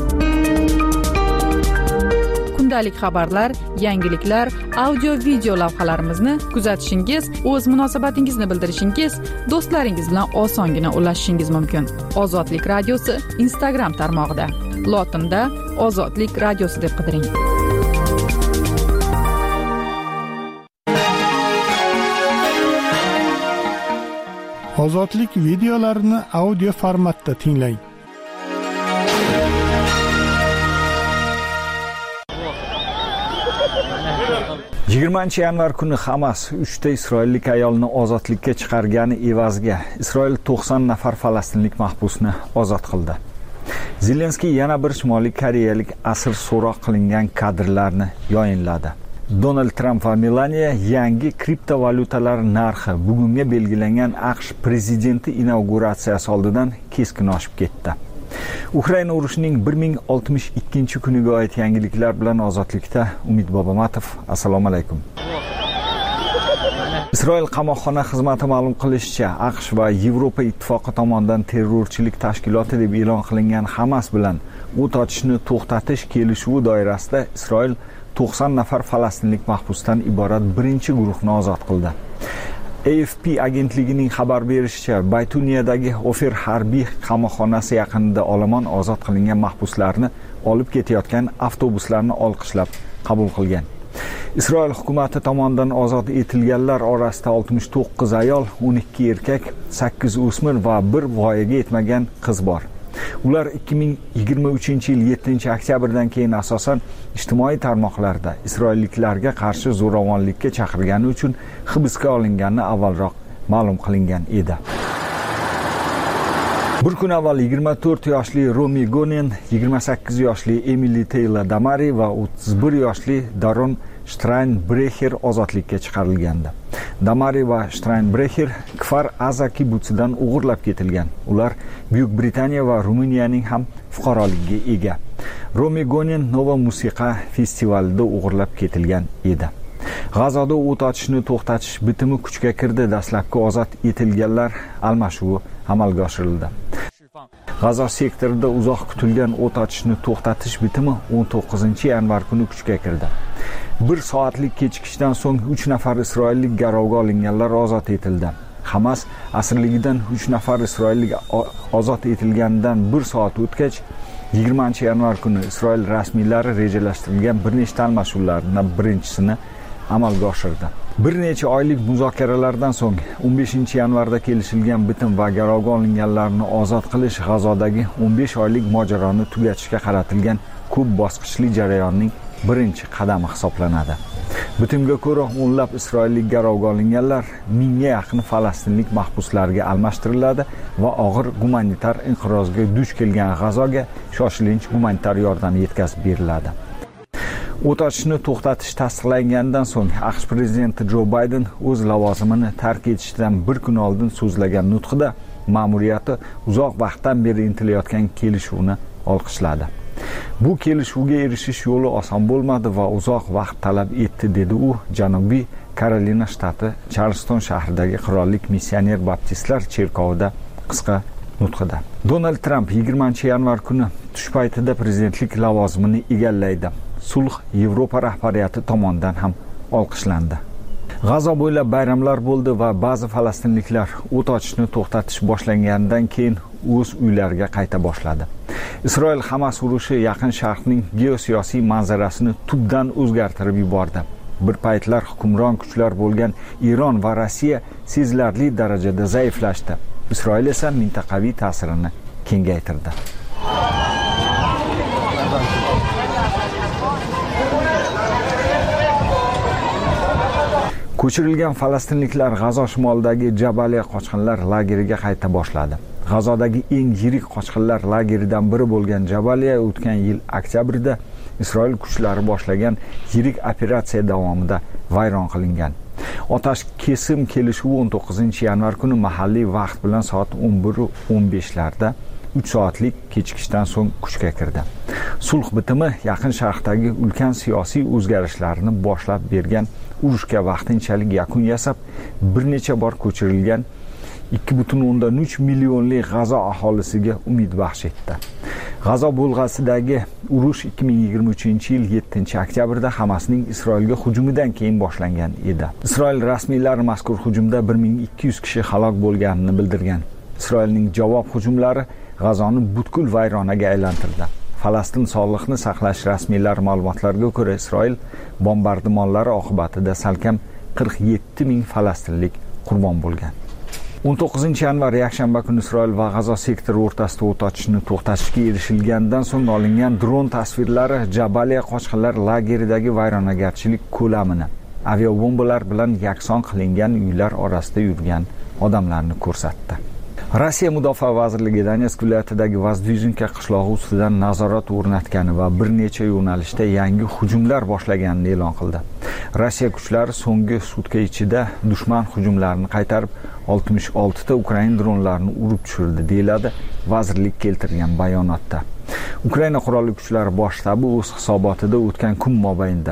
Kundalik xabarlar, yangiliklar, audio-video lavhalarimizni kuzatishingiz, o'z munosabatingizni bildirishingiz, do'stlaringiz bilan osongina ulashishingiz mumkin. Ozodlik radiosi Instagram tarmog'ida. Lotinda Ozodlik radiosi deb qidiring. Ozodlik videolarini audio formatda tinglang. yanvar kuni Hamas 3 ta isroillik ayolni ozodlikka chiqargani evaziga Isroil 90 nafar falastinlik mahbusni ozod qildi. Zelenskiy yana bir Shimoliy Koreyalik asir so'roq qilingan kadrlarni yayinladi. Donald Trump va Melaniya yangi kriptovalyutalar narxi bugunga belgilangan AQSh prezidenti inauguratsiyasi oldidan keskin oshib ketdi. Ukraina urushining 1062-kuniga oid yangiliklar bilan Ozodlikda Umid Bobomatov. Assalomu alaykum. Isroil qamoqxona xizmati ma'lum qilishicha, AQSh va Yevropa ittifoqi tomonidan terrorchilik tashkiloti deb e'lon qilingan Hamas bilan o't ochishni to'xtatish kelishuvi doirasida Isroil 90 nafar falastinlik mahbusdan iborat birinchi guruhni ozod qildi. AFP agentligining xabar berishicha, Baytuniyadagi Ofer harbiy qamoqxonasi yaqinida olomon ozod qilingan mahbuslarni olib ketayotgan avtobuslarni olqishlab qabul qilgan. Isroil hukumati tomonidan ozod etilganlar orasida 69 ayol, 12 erkak, 8 o'smir va 1 voyaga yetmagan qiz bor. Ular 2023-yil 7-oktyabrdan keyin asosan ijtimoiy tarmoqlarda isroilliklarga qarshi zo'ravonlikka chaqirgani uchun hibsga olingani avvalroq ma'lum qilingan edi. Bir kun avval 24 yoshli Romi Gonen, 28 yoshli Emily Taylor Damari va 31 yoshli Daron Steinbrecher ozodlikka chiqarilgandi. Damari va Steinbrecher Kfar Aza kibbutsidan o'g'irlab ketilgan. Ular Buyuk Britaniya va Ruminiyaning ham fuqaroligiga ega. Romi Gonen Nova musiqa festivalida o'g'irlab ketilgan edi. G'azoda o't ochishni to'xtatish bitimi kuchga kirdi. Dastlabki ozod etilganlar almashuvi amalga oshirildi. G'azo sektorida uzoq kutilgan o't ochishni to'xtatish bitimi 19-yanvar kuni kuchga kirdi. 1 soatlik kechikishdan so'ng 3 nafar isroillik garovga olinganlar ozod etildi. Hamas asirligidan 3 nafar isroillik ozod etilganidan 1 soat o'tgach 20-yanvar kuni Isroil rasmiylari rejalashtirilgan bir nechta almashuvlardan birinchisini amalga oshirdi. Bir necha oylik muzokaralardan so'ng 15-yanvarda kelishilgan bitim va garovga olinganlarni ozod qilish G'azodagi 15 oylik mojaroni tugatishga qaratilgan ko'p bosqichli jarayonning birinchi qadami hisoblanadi. Bitimga ko'ra o'nlab isroillik garovga olinganlar 1000ga yaqin falastinlik mahbuslarga almashtiriladi va og'ir gumanitar inqirozga duch kelgan G'azoga shoshilinch gumanitar yordam yetkazib beriladi. O't ochishni to'xtatish tasdiqlangandan so'ng AQSh prezidenti Jo Bayden o'z lavozimini tark etishidan bir kun oldin so'zlagan nutqida ma'muriyati uzoq vaqtdan beri intilayotgan kelishuvni olqishladi. Bu kelishuvga erishish yo'li oson bo'lmadi va uzoq vaqt talab etdi, dedi u Janubiy Karolina shtati Charleston shahridagi qirollik missioner baptistlar cherkovida qisqa nutqida. Donald Trump 20-yanvar kuni tush paytida prezidentlik lavozimini egallaydi. Sulh Yevropa rahbariyati tomonidan ham olqishlandi. G'azo bo'ylab bayramlar bo'ldi va ba'zi falastinliklar o't ochishni to'xtatish boshlanganidan keyin o'z uylariga qayta boshladi. Isroil Hamas urushi Yaqin Sharqning geosiyosiy manzarasini tubdan o'zgartirib yubordi. Bir paytlar hukmron kuchlar bo'lgan Eron va Rossiya sezilarli darajada zaiflashdi. Isroil esa mintaqaviy ta'sirini kengaytirdi. Ko'chirilgan falastinliklar G'azo shimolidagi Jabaliya qochqinlar lageriga qayta boshladi. G'azodagi eng yirik qochqinlar lageridan biri bo'lgan Jabaliya o'tgan yil oktyabrda Isroil kuchlari boshlagan yirik operatsiya davomida vayron qilingan. Otash kesim kelishuvi 19-yanvar kuni mahalliy vaqt bilan soat 11:15larda 3 soatlik kechikishdan so'ng kuchga kirdi. Sulh bitimi Yaqin Sharqdagi ulkan siyosiy o'zgarishlarni boshlab bergan urushga vaqtinchalik yakun yasab, bir necha bor ko'chirilgan 2,3 millionlik G'azo aholisiga umid baxsh etdi. G'azo bo'lg'asidagi urush 2023-yil 7-oktyabrda Hamasning Isroilga hujumidan keyin boshlangan edi. Isroil rasmiylari mazkur hujumda 1200 kishi halok bo'lganini bildirgan. Isroilning javob hujumlari G'azoni butkul vayronaga aylantirdi. Falastin sog'liqni saqlash rasmiylari ma'lumotlariga ko'ra, Isroil bombardimonlari oqibatida salkam 47,000 falastinlik qurbon bo'lgan. 19-yanvar yakshanba kuni Isroil va G'azo sektori o'rtasida o't ochishni to'xtatishga erishilgandan so'ng olingan dron tasvirlari Jabaliya qochqinlar lageridagi vayronagarchilik ko'lamini, aviabombalar bilan yakson qilingan uylar orasida yurgan odamlarni ko'rsatdi. Rossiya Mudofaa vazirligi Donetsk viloyatidagi Vozdvizhenka qishlog'i ustidan nazorat o'rnatgani va bir necha yo'nalishda yangi hujumlar boshlaganini e'lon qildi. Rossiya kuchlari so'nggi sutka ichida dushman hujumlarini qaytarib, 66 ta Ukraina dronlarini urib tushirdi, deyiladi vazirlik keltirgan bayonotda. Ukraina qurolli kuchlari bosh shtabi o'z hisobotida o'tgan kun mobaynida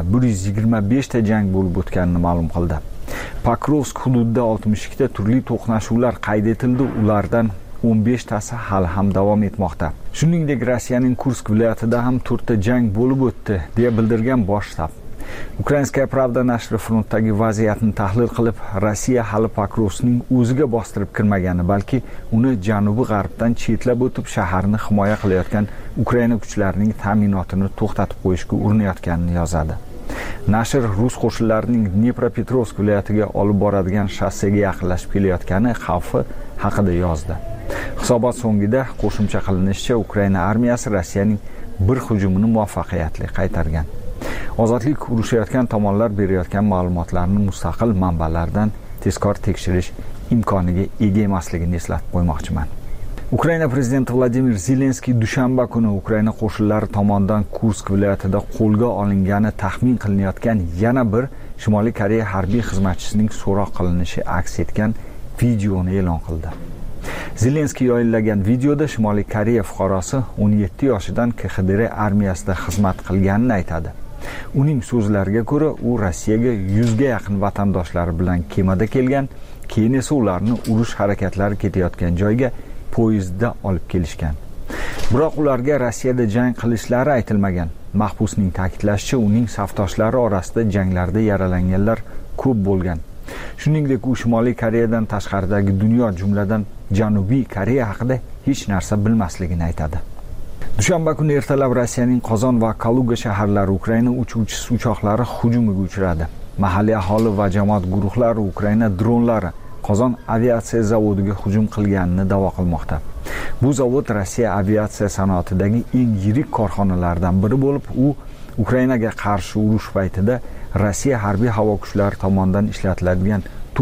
125 ta jang bo'lib o'tganini ma'lum qildi. Pokrovsk hududida 62 ta turli to'qnashuvlar qayd etildi, ulardan 15 tasi hali ham davom etmoqda. Shuningdek, Rossiyaning Kursk viloyatida ham 4 ta jang bo'lib o'tdi, deya bildirgan bosh shtab. Ukrainskaya Pravda nashri frontdagi vaziyatni tahlil qilib, Rossiya hali Pokrovskning o'ziga bostirib kirmagani, balki uni janubi g'arbdan chetlab o'tib shaharni himoya qilayotgan Ukraina kuchlarining ta'minotini to'xtatib qo'yishga urinayotganini yozadi. Nashr rus qo'shinlarining Dnepropetrovsk viloyatiga olib boradigan shassega yaqinlashib kelayotgani xavfi haqida yozdi. Hisobot so'ngida qo'shimcha qilinishicha, Ukraina armiyasi Rossiyaning bir hujumini muvaffaqiyatli qaytargan. Ozodlik urushayotgan tomonlar berayotgan ma'lumotlarni mustaqil manbalardan tezkor tekshirish imkoniga ega emasligini eslatib qo'ymoqchiman. Ukraina prezidenti Vladimir Zelenskiy dushanba kuni Ukraina qo'shinlari tomonidan Kursk viloyatida qo'lga olingani taxmin qilinayotgan yana bir Shimoliy Koreya harbiy xizmatchisining so'roq qilinishi aks etgan videoni e'lon qildi. Zelenskiy yo'llagan videoda Shimoliy Koreya fuqarosi 17 yoshidan KXDR armiyasida xizmat qilganini aytadi. Uning so'zlariga ko'ra, u Rossiyaga 100 ga yaqin vatandoshlari bilan kemada kelgan, keyin esa ularni urush harakatlari ketayotgan joyga poyezdda olib kelishgan. Biroq ularga Rossiyada jang qilishlari aytilmagan. Mahbusning ta'kidlashicha, uning safdoshlari orasida janglarda yaralanganlar ko'p bo'lgan. Shuningdek, u Shimoliy Koreyadan tashqaridagi dunyo, jumladan Janubiy Koreya haqida hech narsa bilmasligini aytadi. Dushanba kuni ertalab Rossiyaning Qozon va Kaluga shaharlari Ukraina uchuvchisi uchoqlari hujumiga uchradi. Mahalliy aholi va jamoat guruhlari Ukraina dronlari Qozon aviatsiya zavodiga hujum qilganini da'vo qilmoqda. Bu zavod Rossiya aviatsiya sanoatidagi eng yirik korxonalardan biri bo'lib, u Ukrainaga qarshi urush paytida Rossiya harbiy havo kuchlari tomonidan ishlatiladigan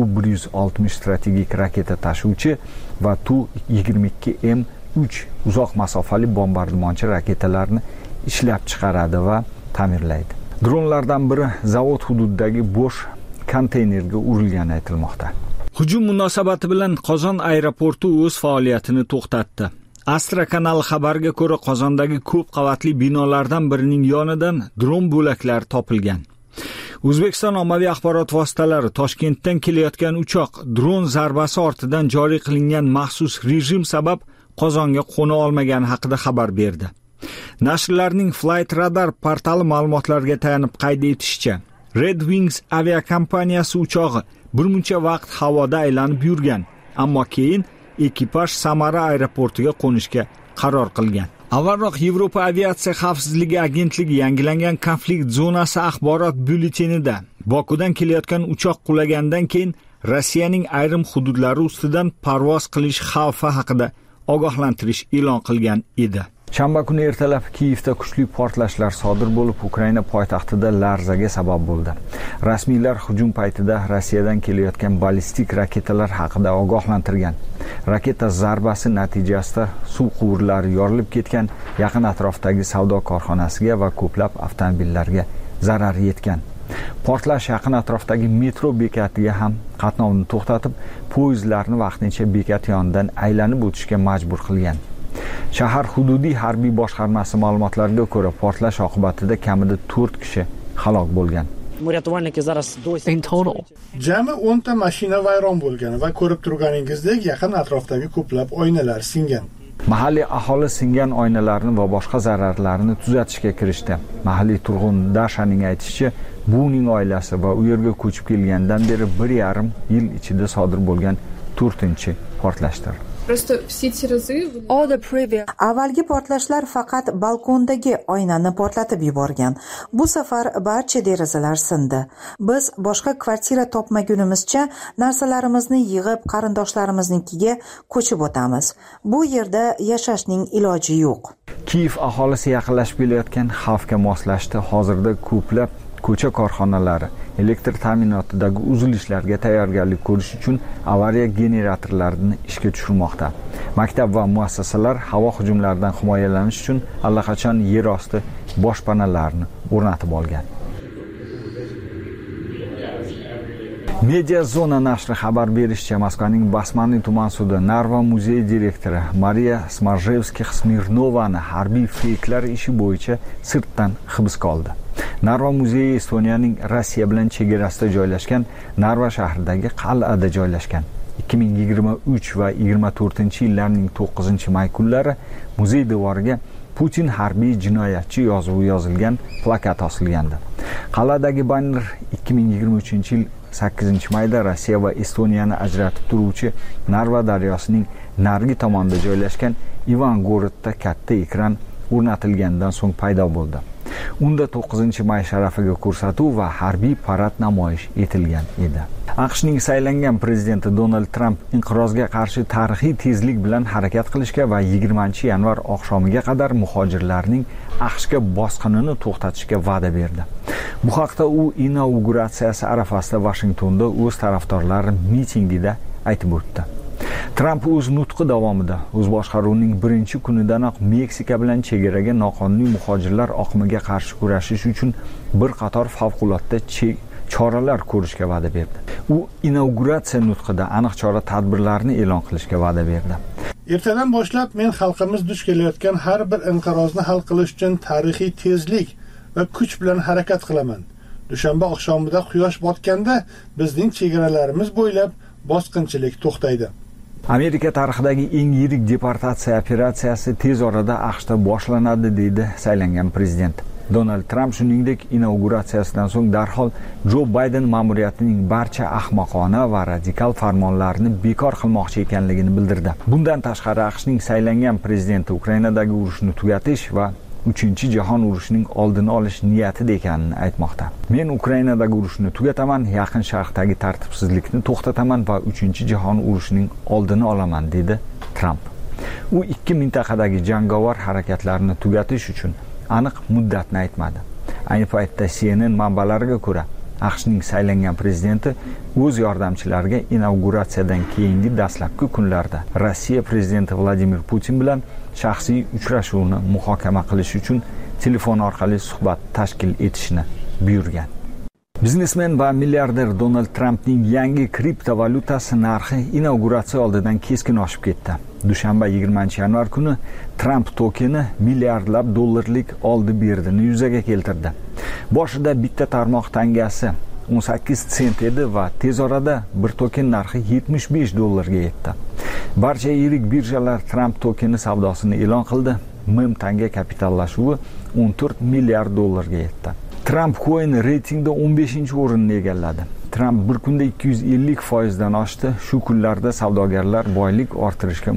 Tu-160 strategik raketa tashuvchi va Tu-22M3 uzoq masofali bombardimonchi raketalarni ishlab chiqaradi va ta'mirlaydi. Dronlardan biri zavod hududidagi bo'sh konteynerga urilgani aytilmoqda. Hujum munosabati bilan Qozon aeroporti o'z faoliyatini to'xtatdi. Astra kanali xabariga ko'ra, Qozondagi ko'p qavatli binolardan birining yonidan dron bo'laklari topilgan. O'zbekiston ommaviy axborot vositalari Toshkentdan kelayotgan uchoq dron zarbasi ortidan joriy qilingan maxsus rejim sabab Qozonga qo'na olmagani haqida xabar berdi. Nashrlarning Flight Radar portali ma'lumotlariga tayanib qayd etishicha, Red Wings aviakompaniyasi uchog'i bir muncha vaqt havoda aylanib yurgan, ammo keyin ekipaj Samara aeroportiga qo'nishga qaror qilgan. Avvalroq Yevropa aviatsiya xavfsizligi agentligi yangilangan konflikt zonasi axborot byulletenida Bokudan kelayotgan uchoq qulagandan keyin Rossiyaning ayrim hududlari ustidan parvoz qilish xavfi haqida ogohlantirish e'lon qilgan edi. Shanba kuni ertalab Kiyevda kuchli portlashlar sodir bo'lib, Ukraina poytaxtida larzaga sabab bo'ldi. Rasmiylar hujum paytida Rossiyadan kelayotgan ballistik raketalar haqida ogohlantirgan. Raketa zarbasi natijasida suv quvurlari yorilib ketgan, yaqin atrofdagi savdo korxonasiga va ko'plab avtomobillarga zarar yetgan. Portlash yaqin atrofdagi metro bekatiga ham qatnovni to'xtatib, poyezdlarni vaqtincha bekat yonidan aylanib o'tishga majbur qilgan. Shahar hududiy harbiy boshqarmasi ma'lumotlariga ko'ra, portlash oqibatida kamida 4 kishi halok bo'lgan. Jami 10 ta mashina vayron bo'lgan va ko'rib turganingizdek yaqin atrofdagi ko'plab oynalar singan. Mahalliy aholi singan oynalarni va boshqa zararlarni tuzatishga kirishdi. Mahalliy turg'un Dashaning aytishicha, bu uning oilasi va u yerga ko'chib kelgandan beri 1,5 yil ichida sodir bo'lgan 4-portlashdir. Avvalgi portlashlar faqat balkondagi oynani portlatib yuborgan. Bu safar barcha derazalar sindi. Biz boshqa kvartira topmagunimizcha narsalarimizni yig'ib qarindoshlarimiznikiga ko'chib o'tamiz. Bu yerda yashashning iloji yo'q. Kiyev aholisi yaqinlashib kelayotgan xavfga moslashdi. Hozirda ko'plab ko'cha korxonalari elektr ta'minotidagi uzilishlarga tayyorgarlik ko'rish uchun avariya generatorlarini ishga tushirmoqda. Maktab va muassasalar havo hujumlaridan himoyalanish uchun allaqachon yer osti boshpanalarni o'rnatib olgan. Media Zona nashri xabar berishicha, Moskvaning Basmanniy tuman sudi Narva muzeyi direktori Mariya Smarjevskih-Smirnovani harbiy feyklar ishi bo'yicha sirtdan hibsga oldi. Narva muzeyi Estoniyaning Rossiya bilan chegarasida joylashgan Narva shahridagi qal'ada joylashgan. 2023 va 24-yillarning 9-may kunlari muzey devoriga Putin harbiy jinoyatchi yozuvi yozilgan plakat osilgandi. Qal'adagi banner 2023-yil 8-mayda Rossiya va Estoniyani ajratib turuvchi Narva daryosining narigi tomonida joylashgan Ivangorodda katta ekran o'rnatilgandan so'ng paydo bo'ldi. Unda 9-may sharafiga ko'rsatuv va harbiy parad namoyish etilgan edi. AQShning saylangan prezidenti Donald Trump inqirozga qarshi tarixiy tezlik bilan harakat qilishga va 20-yanvar oqshomiga qadar muhojirlarning AQShga bosqinini to'xtatishga va'da berdi. Bu haqda u inauguratsiyasi arafasida Washingtonda o'z tarafdorlari mitingida aytib o'tdi. Trump o'z nutqi davomida o'z boshqaruvining birinchi kunidanoq Meksika bilan chegaraga noqonuniy muhojirlar oqimiga qarshi kurashish uchun bir qator favqulodda choralar ko'rishga va'da berdi. U inauguratsiya nutqida aniq chora-tadbirlarni e'lon qilishga va'da berdi. Ertadan boshlab men xalqimiz duch kelayotgan har bir inqirozni hal qilish uchun tarixiy tezlik va kuch bilan harakat qilaman. Dushanba oqshomida quyosh botganda bizning chegaralarimiz bo'ylab bosqinchilik to'xtaydi. Amerika tarixidagi eng yirik deportatsiya operatsiyasi tez orada AQShda boshlanadi, deydi saylangan prezident. Donald Trump shuningdek inauguratsiyasidan so'ng darhol Jo Bayden ma'muriyatining barcha ahmoqona va radikal farmonlarini bekor qilmoqchi ekanligini bildirdi. Bundan tashqari AQShning saylangan prezidenti Ukrainadagi urushni tugatish va 3-jahon urushining oldini olish niyatida ekanini aytmoqda. Men Ukrainadagi urushni tugataman, Yaqin Sharqdagi tartibsizlikni to'xtataman va 3-jahon urushining oldini olaman, dedi Trump. U ikki mintaqadagi jangovar harakatlarni tugatish uchun aniq muddatni aytmadi. Ayni paytda CNN manbalariga ko'ra, AQShning saylangan prezidenti o'z yordamchilariga inauguratsiyadan keyingi dastlabki kunlarda Rossiya prezidenti Vladimir Putin bilan shaxsiy uchrashuvni muhokama qilish uchun telefon orqali suhbat tashkil etishni buyurgan. Biznesmen va milliarder Donald Trumpning yangi kriptovalyutasi narxi inauguratsiya oldidan keskin oshib ketdi. Dushanba 20-yanvar kuni Trump tokeni milliardlab dollarlik oldi-berdini yuzaga keltirdi. Boshida bitta tarmoq tangasi 18 sent edi va tez orada bir token narxi $75 yetdi. Barcha yirik birjalar Trump tokeni savdosini e'lon qildi. Mem tanga kapitallashuvi $14 milliard yetdi. Trump coin reytingda 15-o'rinni egalladi. Trump bir kunda 250% oshdi. Shu kunlarda savdogarlar boylik orttirishga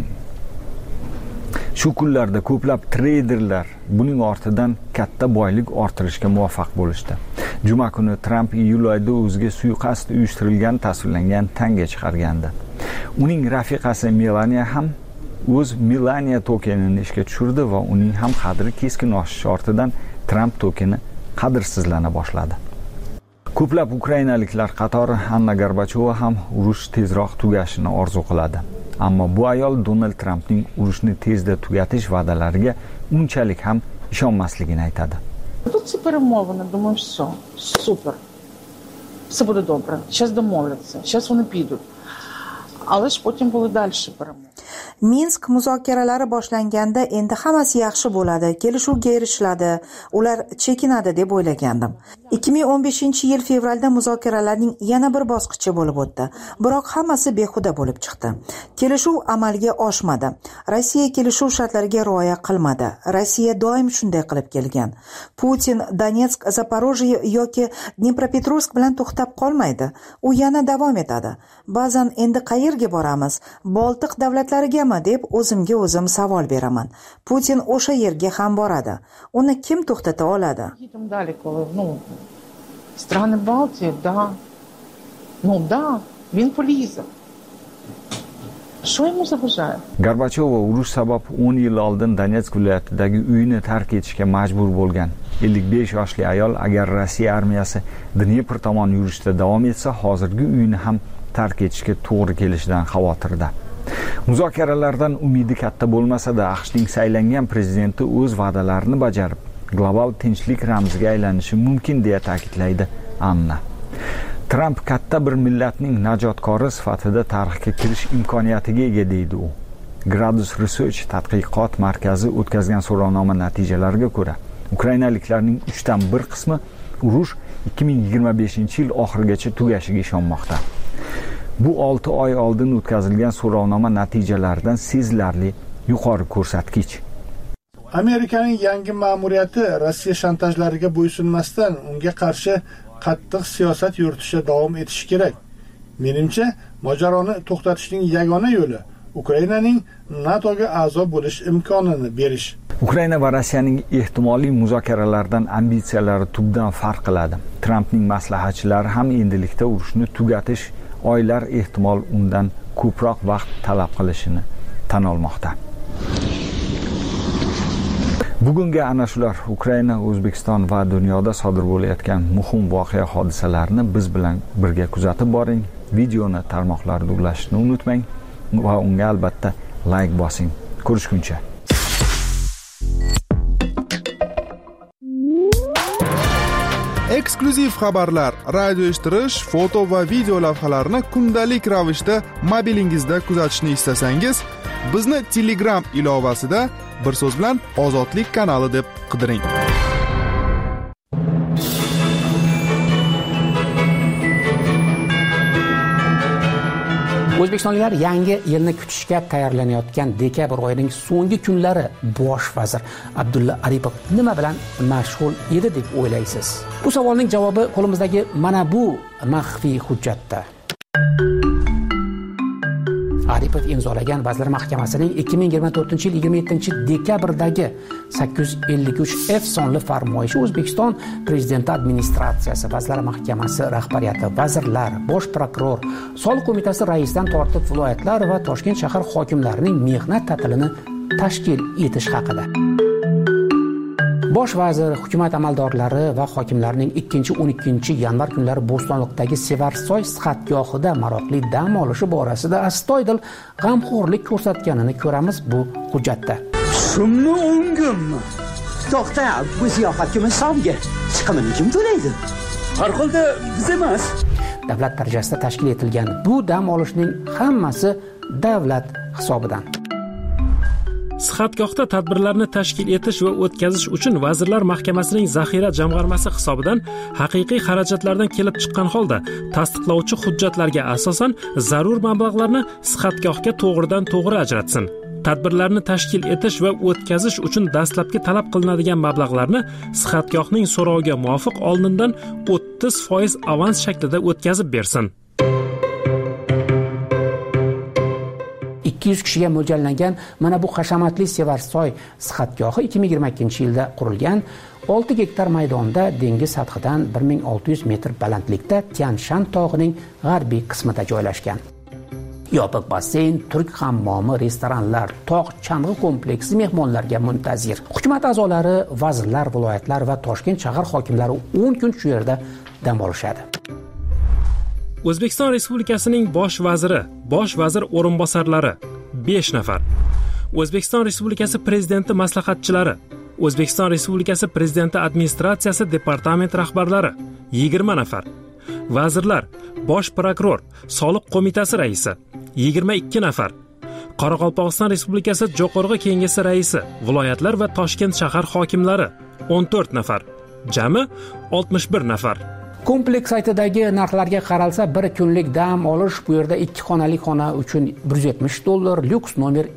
Shu kunlarda ko'plab treyderlar buning ortidan katta boylik orttirishga muvaffaq bo'lishdi. Juma kuni Trump iyul oyida o'ziga suiqasd uyushtirilgan tasvirlangan tanga chiqargandi. Uning rafiqasi Melania ham o'z Melania tokenini ishga tushirdi va uning ham qadri keskin oshishi ortidan Trump tokeni qadrsizlana boshladi. Ko'plab ukrainaliklar qatori Anna Gorbachova ham urush tezroq tugashini orzu qiladi. Ammo bu ayol Donald Trampning urushni tezda tugatish va'dalariga unchalik ham ishonmasligini aytadi. Тут ці перемовини, думаю, все, супер. Все буде добре. Зараз домовляться, зараз вони підуть. Але ж потім були далі перемовини. Minsk muzokaralari boshlanganda endi hammasi yaxshi bo'ladi, kelishuvga erishiladi, ular chekinadi deb o'ylagandim. 2015-yil fevralda muzokaralarning yana bir bosqichi bo'lib o'tdi, biroq hammasi behuda bo'lib chiqdi. Kelishuv amalga oshmadi. Rossiya kelishuv shartlariga rioya qilmadi. Rossiya doim shunday qilib kelgan. Putin Donetsk, Zaporojye yoki Dnepropetrovsk bilan to'xtab qolmaydi. U yana davom etadi. Ba'zan endi qayerga boramiz? Boltiq davlatlarigami deb o'zimga o'zim savol beraman. Putin o'sha yerga ham boradi. Uni kim to'xtata oladi? Страны Балтии, да. Да, він полізе. Що йому заважає? Gorbachova urush sabab 10 yil oldin Donetsk viloyatidagi uyini tark etishga majbur bo'lgan 55 yoshli ayol agar Rossiya armiyasi Dnepr tomon yurishda davom etsa, hozirgi uyini ham tark etishga to'g'ri kelishidan xavotirda. Muzokaralardan umidi katta bo'lmasa-da, AQShning saylangan prezidenti o'z va'dalarini bajarib, global tinchlik ramziga aylanishi mumkin deya ta'kidlaydi Anna. Trump katta bir millatning najotkori sifatida tarixga kirish imkoniyatiga ega deydi u. Gradus Research tadqiqot markazi o'tkazgan so'rovnoma natijalariga ko'ra, ukrainaliklarning 3dan 1 qismi urush 2025-yil oxirigacha tugashiga ishonmoqda. Bu 6 oy oldin o'tkazilgan so'rovnoma natijalaridan sezilarli yuqori ko'rsatkich. Amerikaning yangi ma'muriyati Rossiya shantajlariga bo'ysunmasdan unga qarshi qattiq siyosat yuritishda davom etishi kerak. Menimcha, mojaroni to'xtatishning yagona yo'li Ukrainaning NATOga a'zo bo'lish imkonini berish. Ukraina va Rossiyaning ehtimoliy muzokaralardan ambitsiyalari tubdan farq qiladi. Trampning maslahatchilari ham endilikda urushni tugatish oylar ehtimol undan ko'proq vaqt talab qilishini tan olmoqda. Bugungi ana shular Ukraina, O'zbekiston va dunyoda sodir bo'layotgan muhim voqea hodisalarni biz bilan birga kuzatib boring. Videoni tarmoqlarda ulashishni unutmang va unga albatta like bosing. Ko'rishguncha. Eksklyuziv xabarlar, radio eshittirish, foto va video lavhalarni kundalik ravishda mobilingizda kuzatishni istasangiz, bizni Telegram ilovasida bir so'z bilan Ozodlik kanali deb qidiring. O'zbekistonliklar yangi yilni kutishga tayyorlanayotgan dekabr oyining so'nggi kunlari bosh vazir Abdulla Aripov nima bilan mashg'ul edi deb o'ylaysiz? Bu savolning javobi qo'limizdagi mana bu maxfiy hujjatda. Aripov imzolagan Vazirlar Mahkamasining 2024-yil 27-dekabrdagi 853F sonli farmoyishi O'zbekiston Prezidenti administratsiyasi, Vazirlar Mahkamasi rahbariyati, vazirlar, bosh prokuror, soliq qo'mitasi raisidan tortib viloyatlar va Toshkent shahar hokimlarining mehnat ta'tilini tashkil etish haqida. Bosh vazir, hukumat amaldorlari va hokimlarning 2-12 yanvar kunlari Bo'stonliqdagi Sevarsoy sihatgohida maroqli dam olishi borasida astoydil g'amxo'rlik ko'rsatganini ko'ramiz bu hujjatda. Shunmi o'ngimmi? To'xta, bu ziyofatga misolga chiqimini kim to'laydi? Har holda biz emas. Davlat darajasida tashkil etilgan bu dam olishning hammasi davlat hisobidan. Sihatgohda tadbirlarni tashkil etish va o'tkazish uchun Vazirlar Mahkamasining zaxira jamg'armasi hisobidan haqiqiy xarajatlardan kelib chiqqan holda tasdiqlovchi hujjatlarga asosan zarur mablag'larni sihatgohga to'g'ridan-to'g'ri ajratsin. Tadbirlarni tashkil etish va o'tkazish uchun dastlabki talab qilinadigan mablag'larni sihatgohning so'roviga muvofiq oldindan 30% avans shaklida o'tkazib bersin. 200 kishiga mo'ljallangan mana bu hashamatli Sevarsoy sihatgohi 2022-yilda qurilgan 6 gektar maydonda dengiz sathidan 1600 metr balandlikda Tian Shan tog'ining g'arbiy qismida joylashgan. yopiq basseyn, turk hammomi, restoranlar, tog' chang'i kompleksi mehmonlarga muntazir. Hukumat a'zolari, vazirlar, viloyatlar va Toshkent shahar hokimlari 10 kun shu yerda dam olishadi. O'zbekiston Respublikasining bosh vaziri, bosh vazir o'rinbosarlari 5 nafar. O'zbekiston Respublikasi prezidenti maslahatchilari, O'zbekiston Respublikasi prezidenti administratsiyasi departament rahbarlari 20 nafar. Vazirlar, bosh prokuror, soliq qo'mitasi raisi 22 nafar. Qoraqalpog'iston Respublikasi Jo'qorg'i Kengashi raisi, viloyatlar va Toshkent shahar hokimlari 14 nafar. Jami 61 nafar. Kompleks saytidagi narxlarga qaralsa, bir kunlik dam olish bu yerda 2 xonali xona uchun $170, lyuks nomer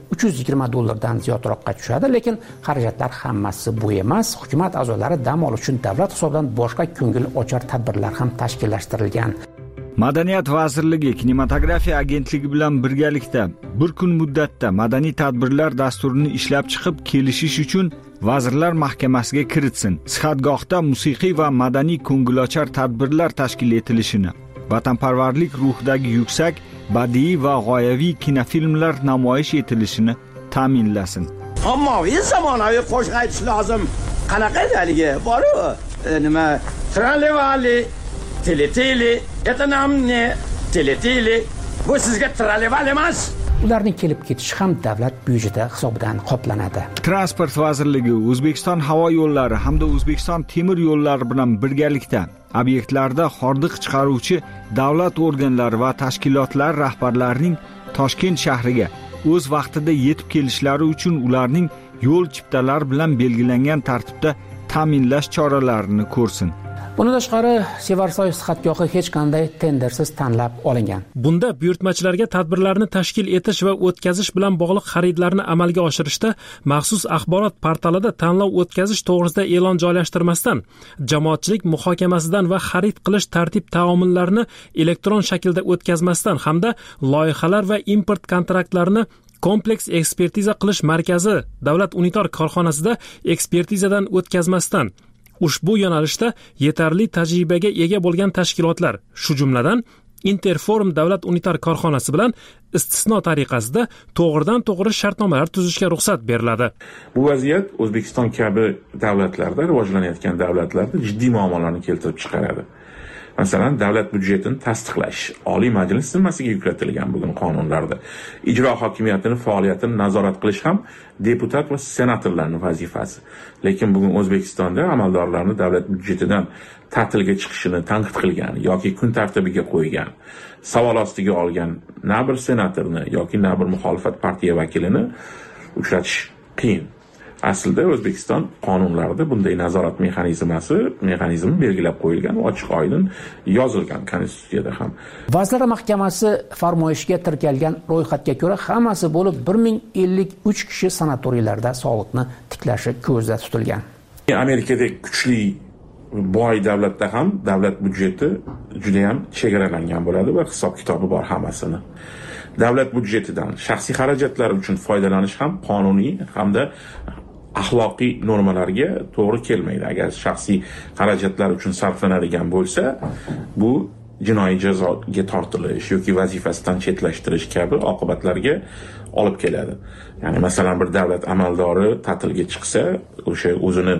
$320 ziyodroqqa tushadi, lekin xarajatlar hammasi bu emas. Hukumat a'zolari dam olish uchun davlat hisobidan boshqa ko'ngil ochar tadbirlar ham tashkillashtirilgan. Madaniyat vazirligi kinematografiya agentligi bilan birgalikda bir kun muddatda madaniy tadbirlar dasturini ishlab chiqib kelishish uchun Vazirlar Mahkamasiga kiritsin. Sihatgohda musiqiy va madaniy ko'ngilochar tadbirlar tashkil etilishini, vatanparvarlik ruhidagi yuksak badiiy va g'oyaviy kinofilmlar namoyish etilishini ta'minlasin. Ommaviy zamonaviy qo'shiq aytish lozim. Qanaqa edaligi? Bor-ku, nima? Tralevali, teleteli, etanamni, teleteli. Bu sizga tralevali emas. Ularning kelib ketishi ham davlat byudjeti hisobidan qoplanadi. Transport vazirligi O'zbekiston havo yo'llari hamda O'zbekiston temir yo'llari bilan birgalikda obyektlarda hordiq chiqaruvchi davlat organlari va tashkilotlar rahbarlarining Toshkent shahriga o'z vaqtida yetib kelishlari uchun ularning yo'l chiptalari bilan belgilangan tartibda ta'minlash choralarini ko'rsin. Bundan tashqari, Sevarsoy sihatgohi hech qanday tendersiz tanlab olingan. Bunda buyurtmachilarga tadbirlarni tashkil etish va o'tkazish bilan bog'liq xaridlarni amalga oshirishda maxsus axborot portalida tanlov o'tkazish to'g'risida e'lon joylashtirmasdan, jamoatchilik muhokamasidan va xarid qilish tartib-taomillarini elektron shaklda o'tkazmasdan hamda loyihalar va import kontraktlarini kompleks ekspertiza qilish markazi davlat unitar korxonasida ekspertizadan o'tkazmasdan ushbu yo'nalishda yetarli tajribaga ega bo'lgan tashkilotlar, shu jumladan Interforum davlat unitar korxonasi bilan istisno tariqasida to'g'ridan-to'g'ri shartnomalar tuzishga ruxsat beriladi. Bu vaziyat O'zbekiston kabi davlatlarda, rivojlanayotgan davlatlarda jiddiy muammolarni keltirib chiqaradi. Masalan, davlat byudjetini tasdiqlash Oliy Majlis zimmasiga yuklatilgan bugun qonunlarda. Ijro hokimiyatini faoliyatini nazorat qilish ham deputat va senatorlarning vazifasi. Lekin bugun O'zbekistonda amaldorlarni davlat byudjetidan ta'tilga chiqishini tanqid qilgan yoki kun tartibiga qo'ygan, savol ostiga olgan na bir senatorni yoki na bir muxolifat partiya vakilini uchratish qiyin. Aslida O'zbekiston qonunlarida bunday nazorat mexanizmi belgilab qo'yilgan, ochiq oydin yozilgan konstitutsiyada ham. Vazirlar Mahkamasi farmoyishiga tirkalgan ro'yxatga ko'ra hammasi bo'lib 1053 kishi sanatoriylarda sog'liqni tiklashi ko'zda tutilgan. Amerikadagi kuchli boy davlatda ham davlat byudjeti juda ham chegaralangan bo'ladi va hisob-kitobi bor hammasini. Davlat byudjetidan shaxsiy xarajatlar uchun foydalanish ham qonuniy hamda axloqiy normalarga to'g'ri kelmaydi. Agar shaxsiy xarajatlar uchun sarflanadigan bo'lsa, bu jinoiy jazoga tortilish yoki vazifasidan chetlashtirish kabi oqibatlarga olib keladi. Ya'ni masalan bir davlat amaldori ta'tilga chiqsa, o'sha o'zini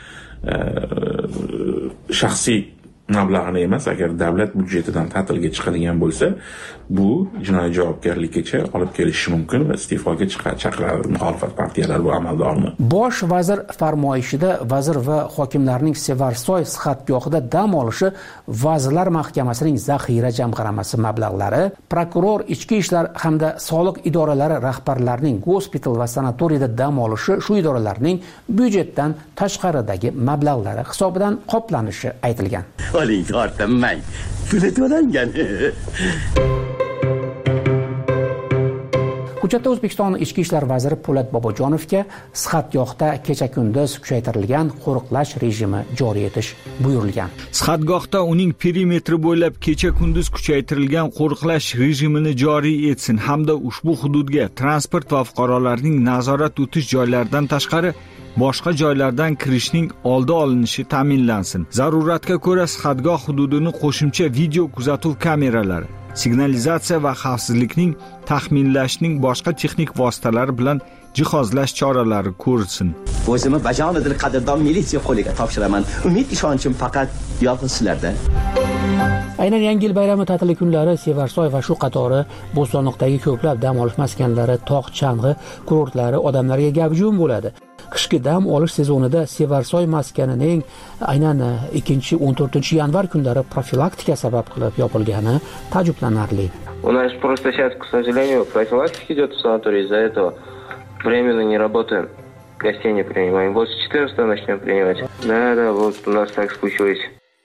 shaxsiy mablag'ini emas, agar davlat byudjetidan ta'tilga chiqadigan bo'lsa, bu jinoiy javobgarlikka olib kelishi mumkin va iste'foga chaqiradi muxolifat partiyalar bu amaldorni. Bosh vazir farmoyishida vazir va hokimlarning Sevarsoy sihatgohida dam olishi Vazirlar Mahkamasining zaxira jamg'armasi mablag'lari, prokuror, ichki ishlar hamda soliq idoralari rahbarlarining gospital va sanatoriyada dam olishi shu idoralarning byudjetdan tashqaridagi mablag'lari hisobidan qoplanishi aytilgan. Oling tortinmang. Puli to'langan. Hujjatda O'zbekiston Ichki ishlar vaziri Po'lat Bobojonovga sihatgohda kecha-kunduz kuchaytirilgan qo'riqlash rejimi joriy etish buyurilgan. Sihatgohda uning perimetri bo'ylab kecha-kunduz kuchaytirilgan qo'riqlash rejimini joriy etsin hamda ushbu hududga transport va fuqarolarning nazorat o'tish joylaridan tashqari boshqa joylardan kirishning oldi olinishi ta'minlansin. Zaruratga ko'ra sihatgoh hududini qo'shimcha video kuzatuv kameralari, signalizatsiya va xavfsizlikning taxminlashning boshqa texnik vositalari bilan jihozlash choralari ko'rilsin. O'zimni bajonidil qadrdon militsiya qo'liga topshiraman. Umid ishonchim faqat yolg'iz sizlarda. Aynan Yangi yil bayrami ta'tili kunlari Sevarsoy va shu qatori Bo'stonliqdagi ko'plab dam olish maskanlari, tog' chang'i kurortlari odamlarga gavjum bo'ladi. Qishki dam olish sezonida Sevarsoy maskanining aynan 2-14 yanvar kunlari profilaktika sabab qilib yopilgani ta'jublanarli. У нас просто сейчас, к сожалению, профилактика идет в санатории, из-за этого временно не работаем. Гостей не принимаем. Вот с 14 начнем принимать. Да, вот у нас так случилось.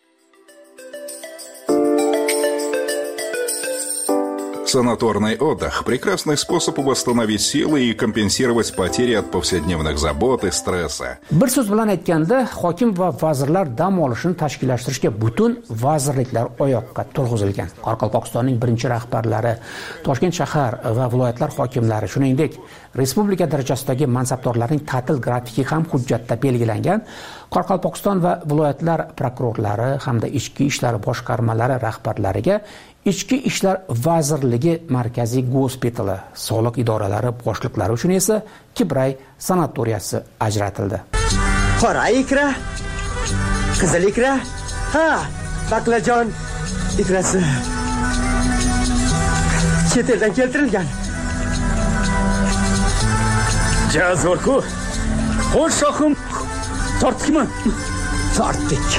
Санаторный отдых – прекрасный способ восстановить силы и компенсировать потери от повседневных забот и стресса. Bir so'z bilan aytganda, hokim va vazirlar dam olishini tashkillashtirishga butun vazirliklar oyoqqa turg'izilgan. Qoraqalpog'istonning birinchi rahbarlari, Toshkent shahar va viloyatlar hokimlari, shuningdek, respublika darajasidagi mansabdorlarning ta'til grafiki ham hujjatda belgilangan. Qoraqalpog'iston va viloyatlar prokurorlari hamda ichki ishlar boshqarmalari rahbarlariga Ichki ishlar vazirligi markaziy gospitali, soliq idoralari boshliqlari uchun esa Kibray sanatoriyasi ajratildi. Qora ikra, qizil ikra, baqlajon ikrasi. Chet eldan keltirilgan. Jazorku. Qo'sh shohim tortdikmi? Tortdik.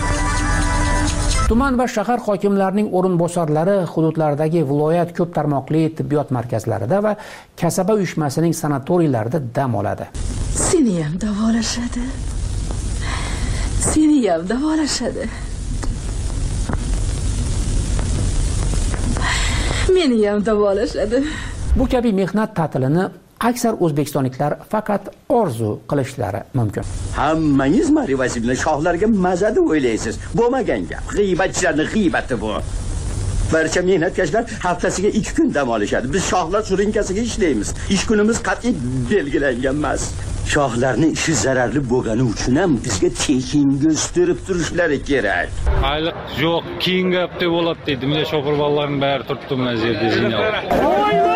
Tuman va shahar hokimlarining o'rinbosarlari hududlardagi viloyat ko'p tarmoqli tibbiyot markazlarida va kasaba uyushmasining sanatoriylarida dam oladi. Seni ham davolashadi. Seni ham davolashadi. Meni ham davolashadi. Bu kabi mehnat ta'tilini aksar o'zbekistonliklar faqat orzu qilishlari mumkin. Hammangiz marivasini shohlarga mazada o'ylaysiz. Bo'lmagan gap. G'iybatchilarning g'iybat bu. Barcha mehnatkashlar haftasiga 2 kun dam olishadi. Biz shohlar surinkasiga ishlaymiz. Ish kunimiz qat'iy belgilangan emas. Shohlarning ishi zararli bo'lgani uchun ham bizga tekinga o'stirib turishlari kerak. Ayliq yo'q, keyingi hafta bo'ladi dedi. Menda shofir bolalarning bari turibdi mana yerda zinyo.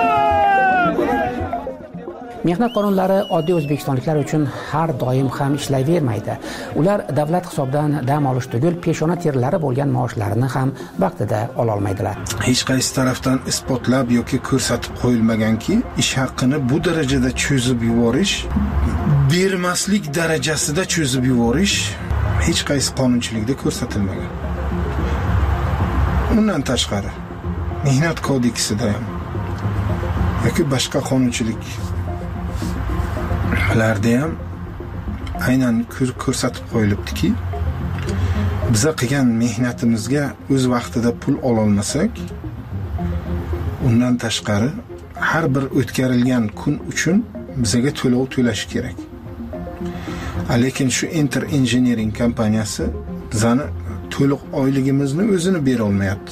Mehnat qonunlari oddiy o'zbekistonliklar uchun har doim ham ishlayvermaydi. Ular davlat hisobidan dam olish tugul peshona terlari bo'lgan maoshlarini ham vaqtida ola olmaydilar. Hech qaysi tarafdan isbotlab yoki ko'rsatib qo'yilmaganki, ish haqqini bu darajada cho'zib yuborish, bermaslik darajasida cho'zib yuborish hech qaysi qonunchilikda ko'rsatilmagan. Undan tashqari, mehnat kodeksida ham yoki boshqa qonunchilik larda ham aynan ko'rsatib qo'yilibdiki, biza qilgan mehnatimizga o'z vaqtida pul ola olmasak, undan tashqari har bir o'tkarilgan kun uchun bizaga to'lov to'lash kerak. Lekin shu Enter Engineering kompaniyasi bizani to'liq oyligimizni o'zini bera olmayapti.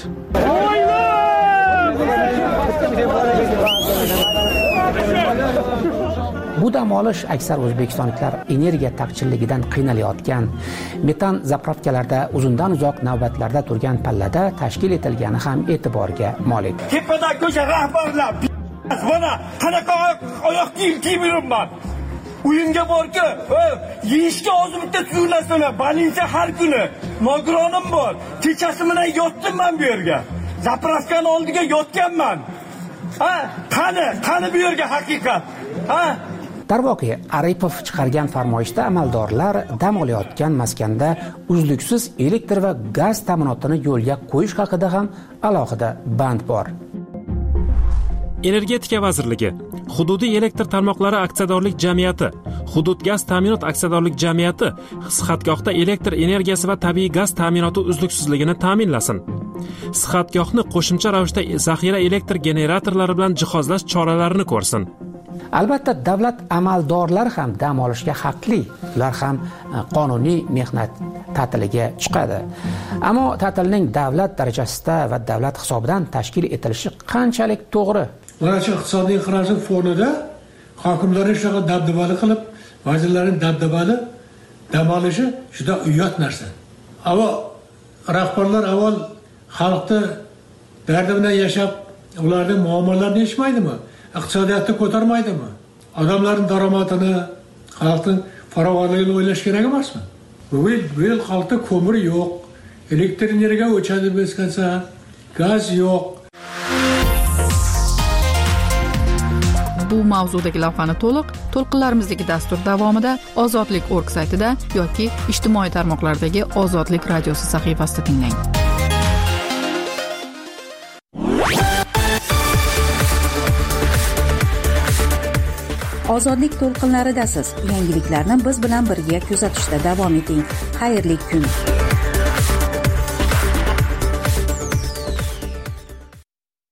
Bu dam olish aksar o'zbekistonliklar energiya taqchilligidan qiynalayotgan, metan zapravkalarda uzundan uzoq navbatlarda turgan pallada tashkil etilgani ham e'tiborga molik. Tepada ko'cha rahbarlar, mana qanaqa oyoq kiyim kiyib yuribman. Uyimga borki, yeyishga hozir bitta suvlasini, balincha har kuni. Nogironim bor. Kechasi bilan yotdim men bu yerga. Zapravkani oldiga yotganman. Qani bu yerga haqiqat. Darvoqe, Aripov chiqargan farmoyishda amaldorlar dam olayotgan maskanda uzluksiz elektr va gaz ta'minotini yo'lga qo'yish haqida ham alohida band bor. Energetika vazirligi, Hududiy elektr tarmoqlari aksiyadorlik jamiyati, Hudud gaz ta'minot aksiyadorlik jamiyati sihatgohda elektr energiyasi va tabiiy gaz ta'minoti uzluksizligini ta'minlasin. Sihatgohni qo'shimcha ravishda zaxira elektr generatorlari bilan jihozlash choralarini ko'rsin. Albatta, davlat amaldorlari ham dam olishga haqli. Ular ham qonuniy mehnat ta'tiliga chiqadi. Ammo ta'tilning davlat darajasida va davlat hisobidan tashkil etilishi qanchalik to'g'ri? Mana shu iqtisodiy inqiroz fonida hokimlarning shunaqa dabdabali qilib, vazirlarning dabdabali dam olishi juda uyat narsa. Avval rahbarlar xalqni dardi bilan yashab, ularning muammolarini yechmaydimi? Iqtisodiyotni ko'tarmaydimi? Odamlarning daromadini, xalqning farovonligini o'ylash kerak emasmi? Bu yil xalqda ko'mir yo'q, elektr energiya o'chadi bezkansa, gaz yo'q. Bu mavzudagi lavhani to'lqinlarimizdagi dastur davomida Ozodlik.org saytida yoki ijtimoiy tarmoqlardagi Ozodlik radiosi sahifasida tinglang. Ozodlik to'lqinlaridasiz. Yangiliklarni biz bilan birga kuzatishda davom eting. Xayrli kun.